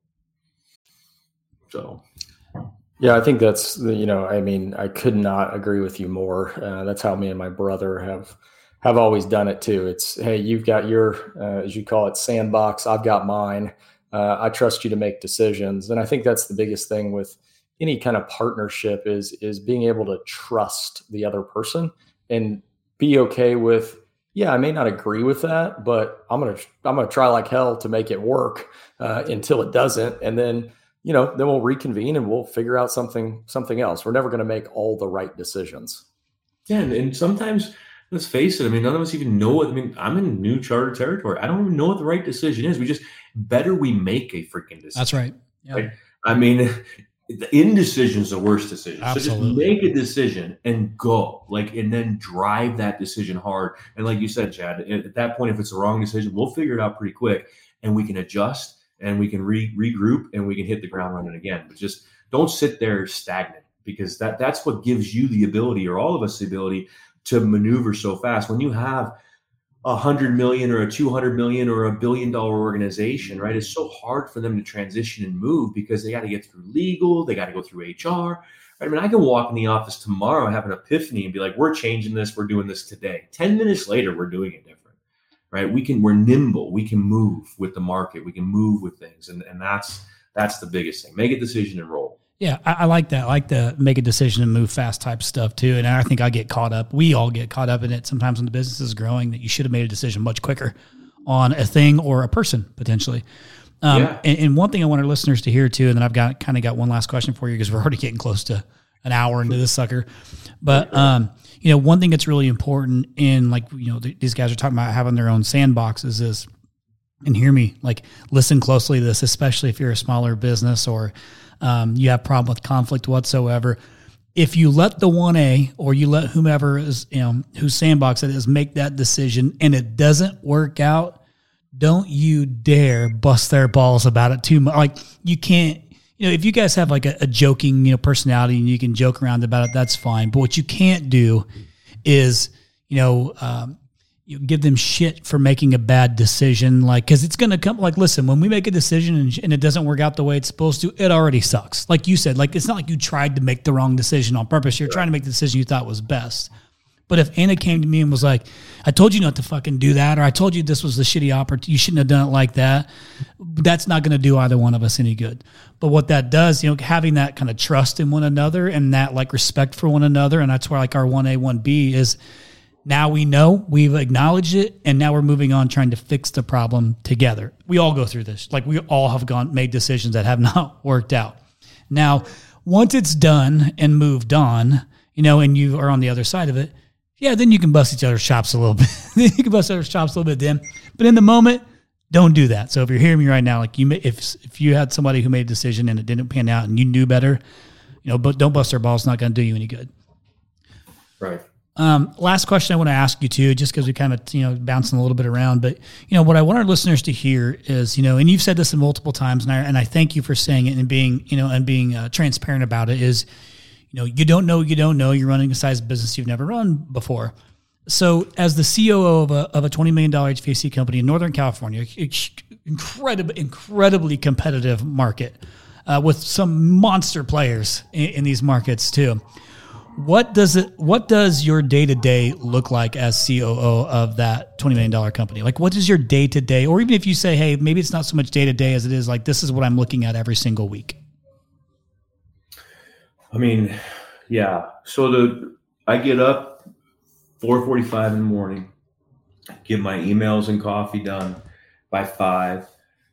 So, yeah, I think that's the, you know, I mean, I could not agree with you more. Uh, that's how me and my brother have have always done it too. It's, hey, you've got your, uh, as you call it, sandbox. I've got mine. Uh, I trust you to make decisions. And I think that's the biggest thing with any kind of partnership is, is being able to trust the other person and be okay with, yeah, I may not agree with that, but I'm going to, I'm going to try like hell to make it work uh, until it doesn't. And then, you know, then we'll reconvene and we'll figure out something, something else. We're never going to make all the right decisions. Yeah. And, and sometimes, let's face it, I mean, none of us even know what, I mean, I'm in new charter territory. I don't even know what the right decision is. We just, better we make a freaking decision. That's right. Yeah. Right? I mean, the indecision is the worst decision. Absolutely. So just make a decision and go, like, and then drive that decision hard. And like you said, Chad, at that point, if it's the wrong decision, we'll figure it out pretty quick, and we can adjust and we can re- regroup and we can hit the ground running again. But just don't sit there stagnant, because that that's what gives you the ability, or all of us the ability, to maneuver so fast. When you have a hundred million or a two hundred million or a billion dollar organization, right? It's so hard for them to transition and move because they got to get through legal, they got to go through H R. I mean, I can walk in the office tomorrow and have an epiphany and be like, we're changing this, we're doing this today. ten minutes later, we're doing it different, right? We can, we're nimble, we can move with the market, we can move with things. And, and that's, that's the biggest thing. Make a decision and roll. Yeah, I, I like that. I like the make a decision and move fast type stuff too. And I think I get caught up. We all get caught up in it sometimes when the business is growing, that you should have made a decision much quicker on a thing or a person potentially. Um, Yeah. and, and one thing I want our listeners to hear too, and then I've got kind of got one last question for you because we're already getting close to an hour into this sucker. But, um, you know, one thing that's really important in like, you know, th- these guys are talking about having their own sandboxes is, and hear me, like listen closely to this, especially if you're a smaller business or um, you have problem with conflict whatsoever. If you let the one A or you let whomever is, you know, whose sandbox it is make that decision and it doesn't work out, don't you dare bust their balls about it too much. Like you can't, you know, if you guys have like a, a joking, you know, personality and you can joke around about it, that's fine. But what you can't do is, you know, um, you give them shit for making a bad decision. Like, cause it's going to come like, listen, when we make a decision and, and it doesn't work out the way it's supposed to, it already sucks. Like you said, like, it's not like you tried to make the wrong decision on purpose. You're trying to make the decision you thought was best. But if Anna came to me and was like, I told you not to fucking do that, or I told you this was the shitty opportunity, you shouldn't have done it like that, that's not going to do either one of us any good. But what that does, you know, having that kind of trust in one another and that like respect for one another, and that's where like our one A, one B is now we know, we've acknowledged it, and now we're moving on trying to fix the problem together. We all go through this. Like we all have gone made decisions that have not worked out. Now, once it's done and moved on, you know, and you are on the other side of it, yeah, then you can bust each other's chops a little bit. Then you can bust each other's chops a little bit then. But in the moment, don't do that. So if you're hearing me right now, like you, may, if if you had somebody who made a decision and it didn't pan out and you knew better, you know, but don't bust their balls. It's not going to do you any good. Right. Um, last question I want to ask you too, just because we kind of, you know, bouncing a little bit around, but you know, what I want our listeners to hear is, you know, and you've said this multiple times and I, and I thank you for saying it and being, you know, and being uh, transparent about it is, you know, you don't know, you don't know, you're running a size business you've never run before. So as the C O O of a, of a twenty million dollars H V A C company in Northern California, incredible, incredibly competitive market uh, with some monster players in, in these markets too. What does it, what does your day-to-day look like as C O O of that twenty million dollars company? Like what is your day-to-day, or even if you say, hey, maybe it's not so much day-to-day as it is like, this is what I'm looking at every single week. I mean, yeah. So the I get up four forty-five in the morning, get my emails and coffee done by five.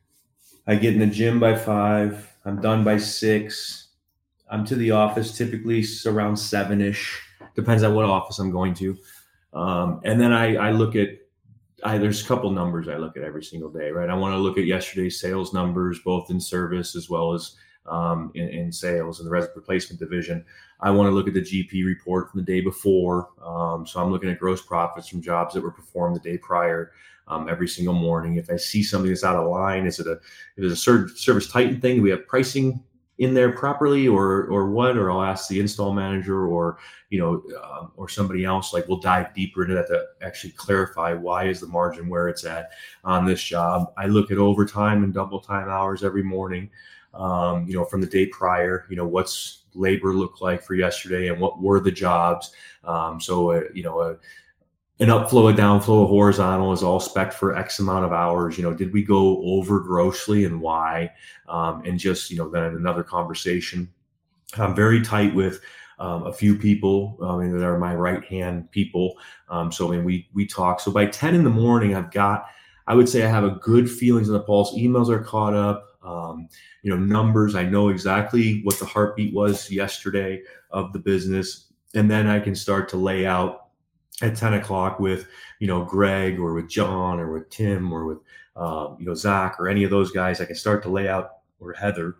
I get in the gym by five. I'm done by six. I'm to the office typically around seven-ish. Depends on what office I'm going to. Um, and then I, I look at, I, there's a couple numbers I look at every single day, right? I want to look at yesterday's sales numbers, both in service as well as Um, in, in sales in the resident replacement division. I want to look at the G P report from the day before. Um, so I'm looking at gross profits from jobs that were performed the day prior um, every single morning. If I see something that's out of line, is it a is it a service titan thing? Do we have pricing in there properly, or or what? Or I'll ask the install manager, or you know, um, or somebody else. Like we'll dive deeper into that to actually clarify why is the margin where it's at on this job. I look at overtime and double time hours every morning. Um, you know, from the day prior, you know, what's labor look like for yesterday and what were the jobs. Um, so, uh, you know, uh, an upflow, a downflow, a horizontal is all spec'd for X amount of hours. You know, did we go over grossly and why? Um, and just, you know, then another conversation. I'm very tight with um, a few people I mean, that are my right-hand people. Um, so, I mean, we, we talk. So by ten in the morning, I've got, I would say I have a good feelings on the pulse. Emails are caught up. Um, you know, numbers, I know exactly what the heartbeat was yesterday of the business. And then I can start to lay out at ten o'clock with, you know, Greg or with John or with Tim or with, um, you know, Zach or any of those guys. I can start to lay out, or Heather,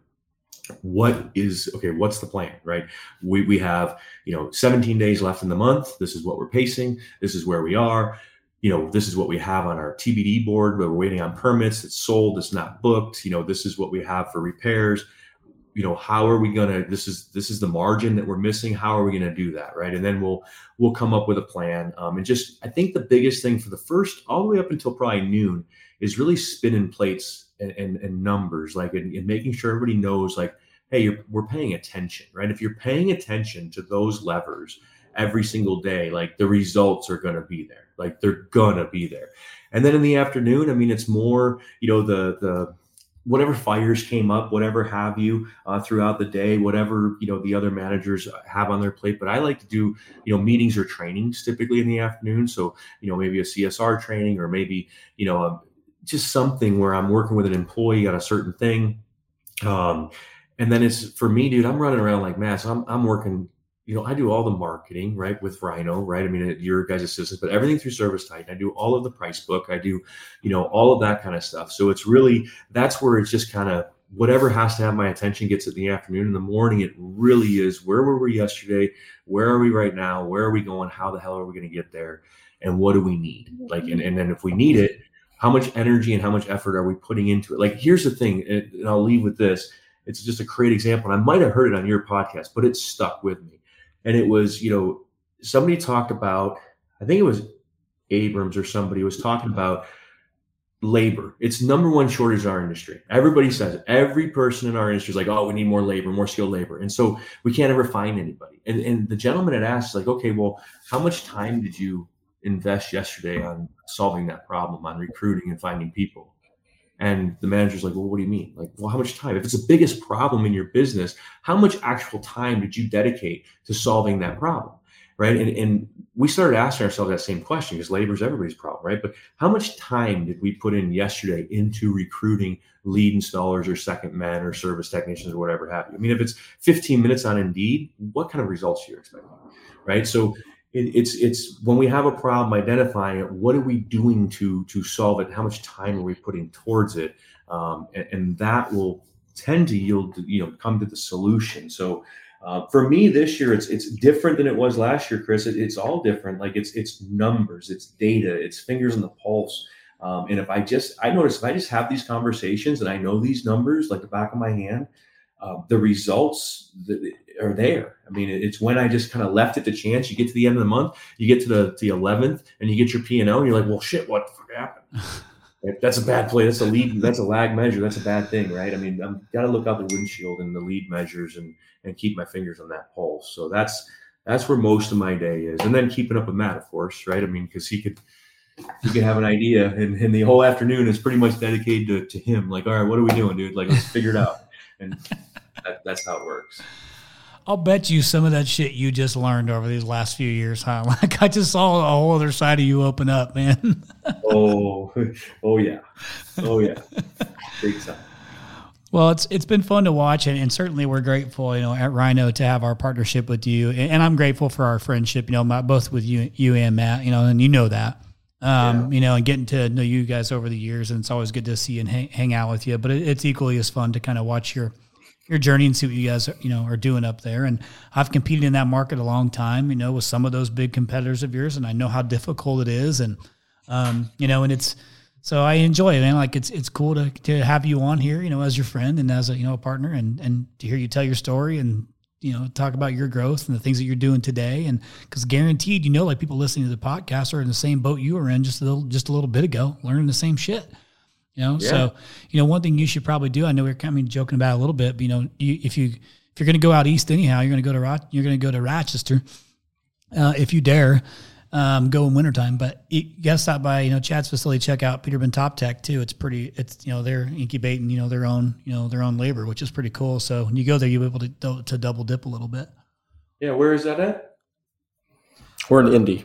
what is, okay, what's the plan, right? We, we have, you know, seventeen days left in the month. This is what we're pacing. This is where we are. You know, this is what we have on our T B D board where we're waiting on permits. It's sold. It's not booked. You know, this is what we have for repairs. You know, how are we going to, this is, this is the margin that we're missing. How are we going to do that? Right. And then we'll, we'll come up with a plan. Um, and just, I think the biggest thing for the first, all the way up until probably noon is really spinning plates and, and, and numbers, like, and, and making sure everybody knows like, hey, you're, we're paying attention, right? If you're paying attention to those levers every single day, like the results are going to be there. Like they're gonna be there. And then in the afternoon, I mean, it's more, you know, the, the, whatever fires came up, whatever have you uh, throughout the day, whatever, you know, the other managers have on their plate. But I like to do, you know, meetings or trainings typically in the afternoon. So, you know, maybe a C S R training, or maybe, you know, um, just something where I'm working with an employee on a certain thing. Um, and then it's for me, dude, I'm running around like mad. So I'm, I'm working, you know, I do all the marketing, right, with Rhino, right? I mean, your guys' assistants, but everything through ServiceTitan. I do all of the price book. I do, you know, all of that kind of stuff. So it's really, that's where it's just kind of whatever has to have my attention gets it in the afternoon. In the morning, it really is, where were we yesterday? Where are we right now? Where are we going? How the hell are we going to get there? And what do we need? Like, and, and then if we need it, how much energy and how much effort are we putting into it? Like, here's the thing, and I'll leave with this. It's just a great example. And I might have heard it on your podcast, but it stuck with me. And it was, you know, somebody talked about, I think it was Abrams or somebody was talking about labor. It's number one shortage in our industry. Everybody says it. Every person in our industry is like, oh, we need more labor, more skilled labor. And so we can't ever find anybody. And, and the gentleman had asked, like, okay, well, how much time did you invest yesterday on solving that problem, on recruiting and finding people? And the manager's like, well, what do you mean? Like, well, how much time? If it's the biggest problem in your business, how much actual time did you dedicate to solving that problem? Right. And, and we started asking ourselves that same question, because labor is everybody's problem, right? But how much time did we put in yesterday into recruiting lead installers or second men or service technicians or whatever have you? I mean, if it's fifteen minutes on Indeed, what kind of results are you expecting? Right. So it, it's it's when we have a problem, identifying it, what are we doing to to solve it? How much time are we putting towards it? Um, and, and that will tend to yield, you know, come to the solution. So Uh, for me this year, it's it's different than it was last year, Chris. It, it's all different. Like it's it's numbers, it's data, it's fingers on the pulse. Um, and if I just, I notice if I just have these conversations and I know these numbers like the back of my hand, uh, the results that are there. I mean, it's when I just kind of left it to chance. You get to the end of the month, you get to the, the eleventh, and you get your P and L, and you're like, well, shit, what the fuck happened? That's a bad play. That's a lead. That's a lag measure. That's a bad thing, right? I mean, I'm got to look out the windshield and the lead measures and and keep my fingers on that pulse. So that's that's where most of my day is, and then keeping up with Matt, of course, right? I mean, because he could he could have an idea, and, and the whole afternoon is pretty much dedicated to, to him. Like, all right, what are we doing, dude? Like, let's figure it out, and that, that's how it works. I'll bet you some of that shit you just learned over these last few years, huh? Like I just saw a whole other side of you open up, man. oh, oh yeah, oh yeah, big time. Well, it's it's been fun to watch, and, and certainly we're grateful, you know, at Rhino to have our partnership with you, and, and I'm grateful for our friendship, you know, my, both with you, you and Matt, you know, and you know that, um, yeah. you know, and getting to know you guys over the years, and it's always good to see and hang, hang out with you. But it, it's equally as fun to kind of watch your your journey and see what you guys are, you know, are doing up there. And I've competed in that market a long time, you know, with some of those big competitors of yours, and I know how difficult it is, and um, you know, and it's. So I enjoy it, man. Like it's it's cool to to have you on here, you know, as your friend and as a you know a partner, and and to hear you tell your story and you know talk about your growth and the things that you're doing today. And because guaranteed, you know, like people listening to the podcast are in the same boat you were in just a little just a little bit ago, learning the same shit. You know, yeah. So you know one thing you should probably do. I know we we're kind of joking about it a little bit, but you know, you, if you if you're going to go out east anyhow, you're going to go to Ro- you're going to go to Rochester, uh, if you dare. Um, go in wintertime, but you gotta stop by, you know, Chad's facility, check out Peterman Top Tech too. It's pretty, it's, you know, they're incubating, you know, their own, you know, their own labor, which is pretty cool. So when you go there, you'll be able to, to double dip a little bit. Yeah. Where is that at? We're in Indy.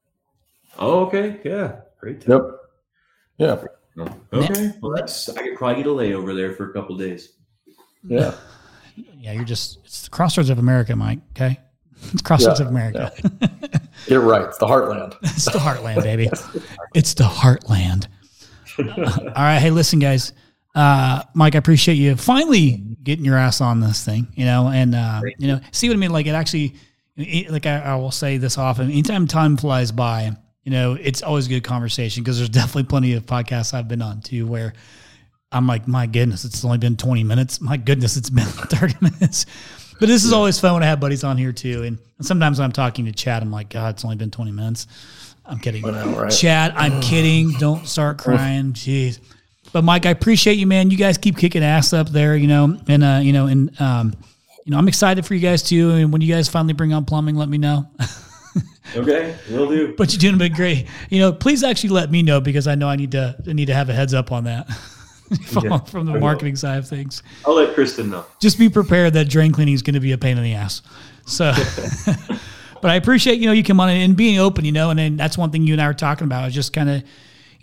Oh, okay. Yeah. Great. Yep. Yeah. Okay. Well, that's, I could probably get a layover there for a couple of days. Yeah. Yeah. You're just, it's the crossroads of America, Mike. Okay. It's crossroads yeah, of America. Yeah. Get it right. It's the heartland. It's the heartland, baby. It's the heartland. Uh, all right. Hey, listen, guys. Uh, Mike, I appreciate you finally getting your ass on this thing, you know, and, uh, you know, see what I mean? Like it actually, it, like I, I will say this often, anytime time flies by, you know, it's always a good conversation, because there's definitely plenty of podcasts I've been on too, where I'm like, my goodness, it's only been twenty minutes. My goodness, it's been thirty minutes. But this is always fun when I have buddies on here too. And sometimes when I'm talking to Chad, I'm like, God, it's only been twenty minutes. I'm kidding. Know, right? Chad, I'm kidding. Don't start crying. Jeez. But Mike, I appreciate you, man. You guys keep kicking ass up there, you know, and, uh, you know, and, um, you know, I'm excited for you guys too. And when you guys finally bring on plumbing, let me know. Okay. Will do. But you're doing a bit great. You know, please actually let me know, because I know I need to, I need to have a heads up on that. from, yeah, from the marketing side of things. I'll let Kristen know. Just be prepared that drain cleaning is going to be a pain in the ass. So, but I appreciate, you know, you come on and being open, you know, and then that's one thing you and I were talking about, is just kind of,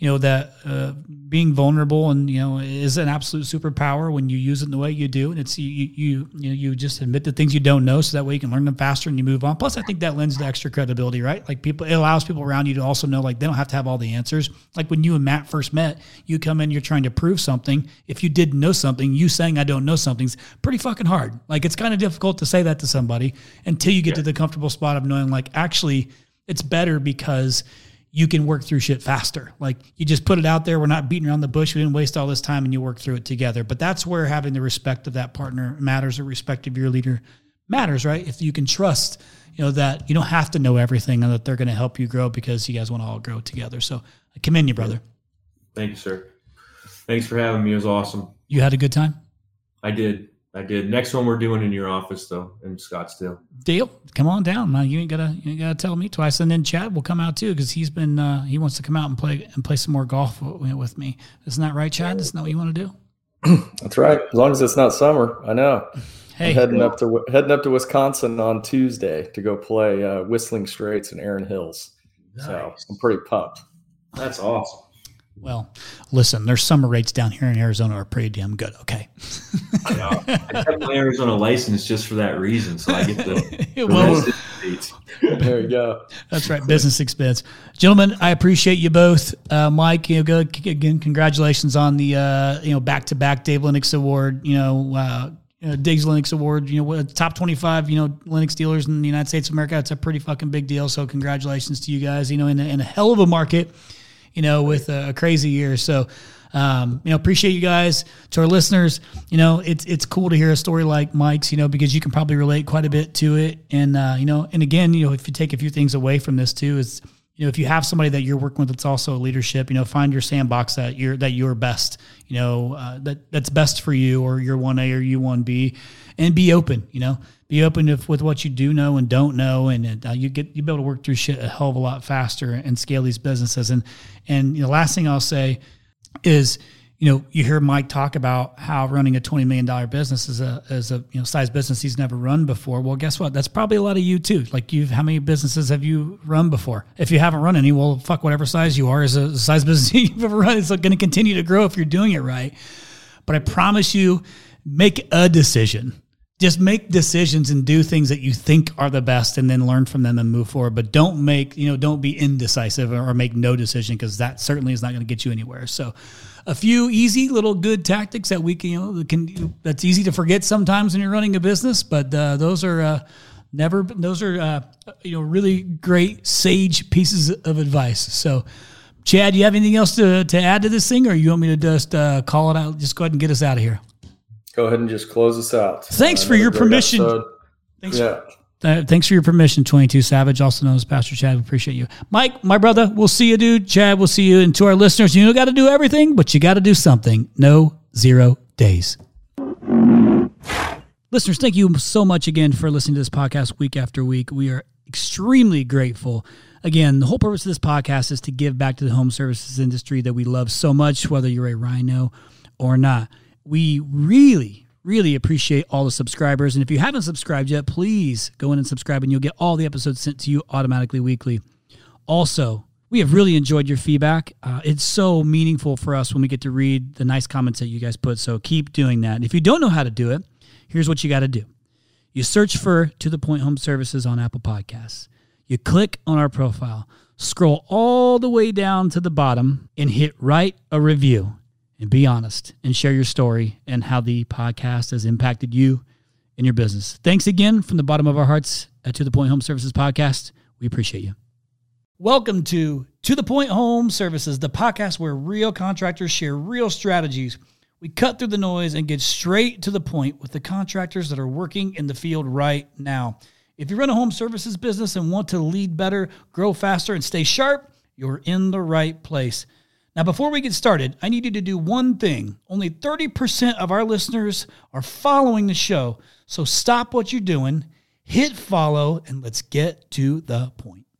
you know, that uh, being vulnerable and, you know, is an absolute superpower when you use it in the way you do. And it's, you, you, you know, you just admit the things you don't know so that way you can learn them faster and you move on. Plus, I think that lends to extra credibility, right? Like people, it allows people around you to also know, like, they don't have to have all the answers. Like when you and Matt first met, you come in, you're trying to prove something. If you didn't know something, you saying, I don't know something's pretty fucking hard. Like it's kind of difficult to say that to somebody until you get yeah. to the comfortable spot of knowing, like, actually it's better because you can work through shit faster. Like you just put it out there. We're not beating around the bush. We didn't waste all this time and you work through it together. But that's where having the respect of that partner matters, or respect of your leader matters, right? If you can trust, you know, that you don't have to know everything and that they're going to help you grow because you guys want to all grow together. So I commend you, brother. Thank you, sir. Thanks for having me. It was awesome. You had a good time? I did. I did. Next one we're doing in your office though, in Scottsdale. Deal. Come on down, man. You ain't gotta you ain't gotta tell me twice. And then Chad will come out too because he's been uh, he wants to come out and play and play some more golf with me. Isn't that right, Chad? Isn't that what you want to do? That's right. As long as it's not summer, I know. Hey, I'm heading up to heading up to Wisconsin on Tuesday to go play uh, Whistling Straits and Erin Hills. Nice. So I'm pretty pumped. That's awesome. Well, listen, their summer rates down here in Arizona are pretty damn good. Okay. Yeah, I have my Arizona license just for that reason, so I get the. well, there you go. That's right, business expense, gentlemen. I appreciate you both, uh, Mike. You know, go again. Congratulations on the uh, you know back to back Dave Lennox Award. You know, uh, you know, Diggs Lennox Award. You know, top twenty-five. You know, Lennox dealers in the United States of America. It's a pretty fucking big deal. So congratulations to you guys. You know, in a, in a hell of a market. You know, with a, a crazy year. So, um, you know, appreciate you guys. To our listeners, you know, it's it's cool to hear a story like Mike's, you know, because you can probably relate quite a bit to it. And, uh, you know, and again, you know, if you take a few things away from this too, is, you know, if you have somebody that you're working with that's also a leadership, you know, find your sandbox that you're, that you're best, you know, uh, that that's best for you, or you're one A or you one B, and be open, you know. Be open if, with what you do know and don't know, and uh, you get you be able to work through shit a hell of a lot faster and scale these businesses. And and you know, last thing I'll say is, you know, you hear Mike talk about how running a twenty million dollars business is a is a you know size business he's never run before. Well, guess what? That's probably a lot of you too. Like you, how many businesses have you run before? If you haven't run any, well, fuck, whatever size you are is a size business you've ever run. It's going to continue to grow if you're doing it right. But I promise you, make a decision. Just make decisions and do things that you think are the best, and then learn from them and move forward. But don't make, you know, don't be indecisive or make no decision, because that certainly is not going to get you anywhere. So a few easy little good tactics that we can, you know, can, that's easy to forget sometimes when you're running a business, but uh, those are uh, never, those are, uh, you know, really great sage pieces of advice. So Chad, do you have anything else to, to add to this thing, or you want me to just uh, call it out? Just go ahead and get us out of here. Go ahead and just close us out. Thanks uh, for your permission. Thanks, yeah. uh, thanks for your permission, twenty-two Savage, also known as Pastor Chad. We appreciate you. Mike, my brother, we'll see you, dude. Chad, we'll see you. And to our listeners, you don't got to do everything, but you got to do something. No zero days. Listeners, thank you so much again for listening to this podcast week after week. We are extremely grateful. Again, the whole purpose of this podcast is to give back to the home services industry that we love so much, whether you're a Rhino or not. We really, really appreciate all the subscribers. And if you haven't subscribed yet, please go in and subscribe, and you'll get all the episodes sent to you automatically weekly. Also, we have really enjoyed your feedback. Uh, it's so meaningful for us when we get to read the nice comments that you guys put. So keep doing that. And if you don't know how to do it, here's what you got to do. You search for To The Point Home Services on Apple Podcasts. You click on our profile, scroll all the way down to the bottom, and hit write a review. And be honest and share your story and how the podcast has impacted you and your business. Thanks again from the bottom of our hearts at To The Point Home Services Podcast. We appreciate you. Welcome to To The Point Home Services, the podcast where real contractors share real strategies. We cut through the noise and get straight to the point with the contractors that are working in the field right now. If you run a home services business and want to lead better, grow faster, and stay sharp, you're in the right place. Now, before we get started, I need you to do one thing. Only thirty percent of our listeners are following the show. So stop what you're doing, hit follow, and let's get to the point.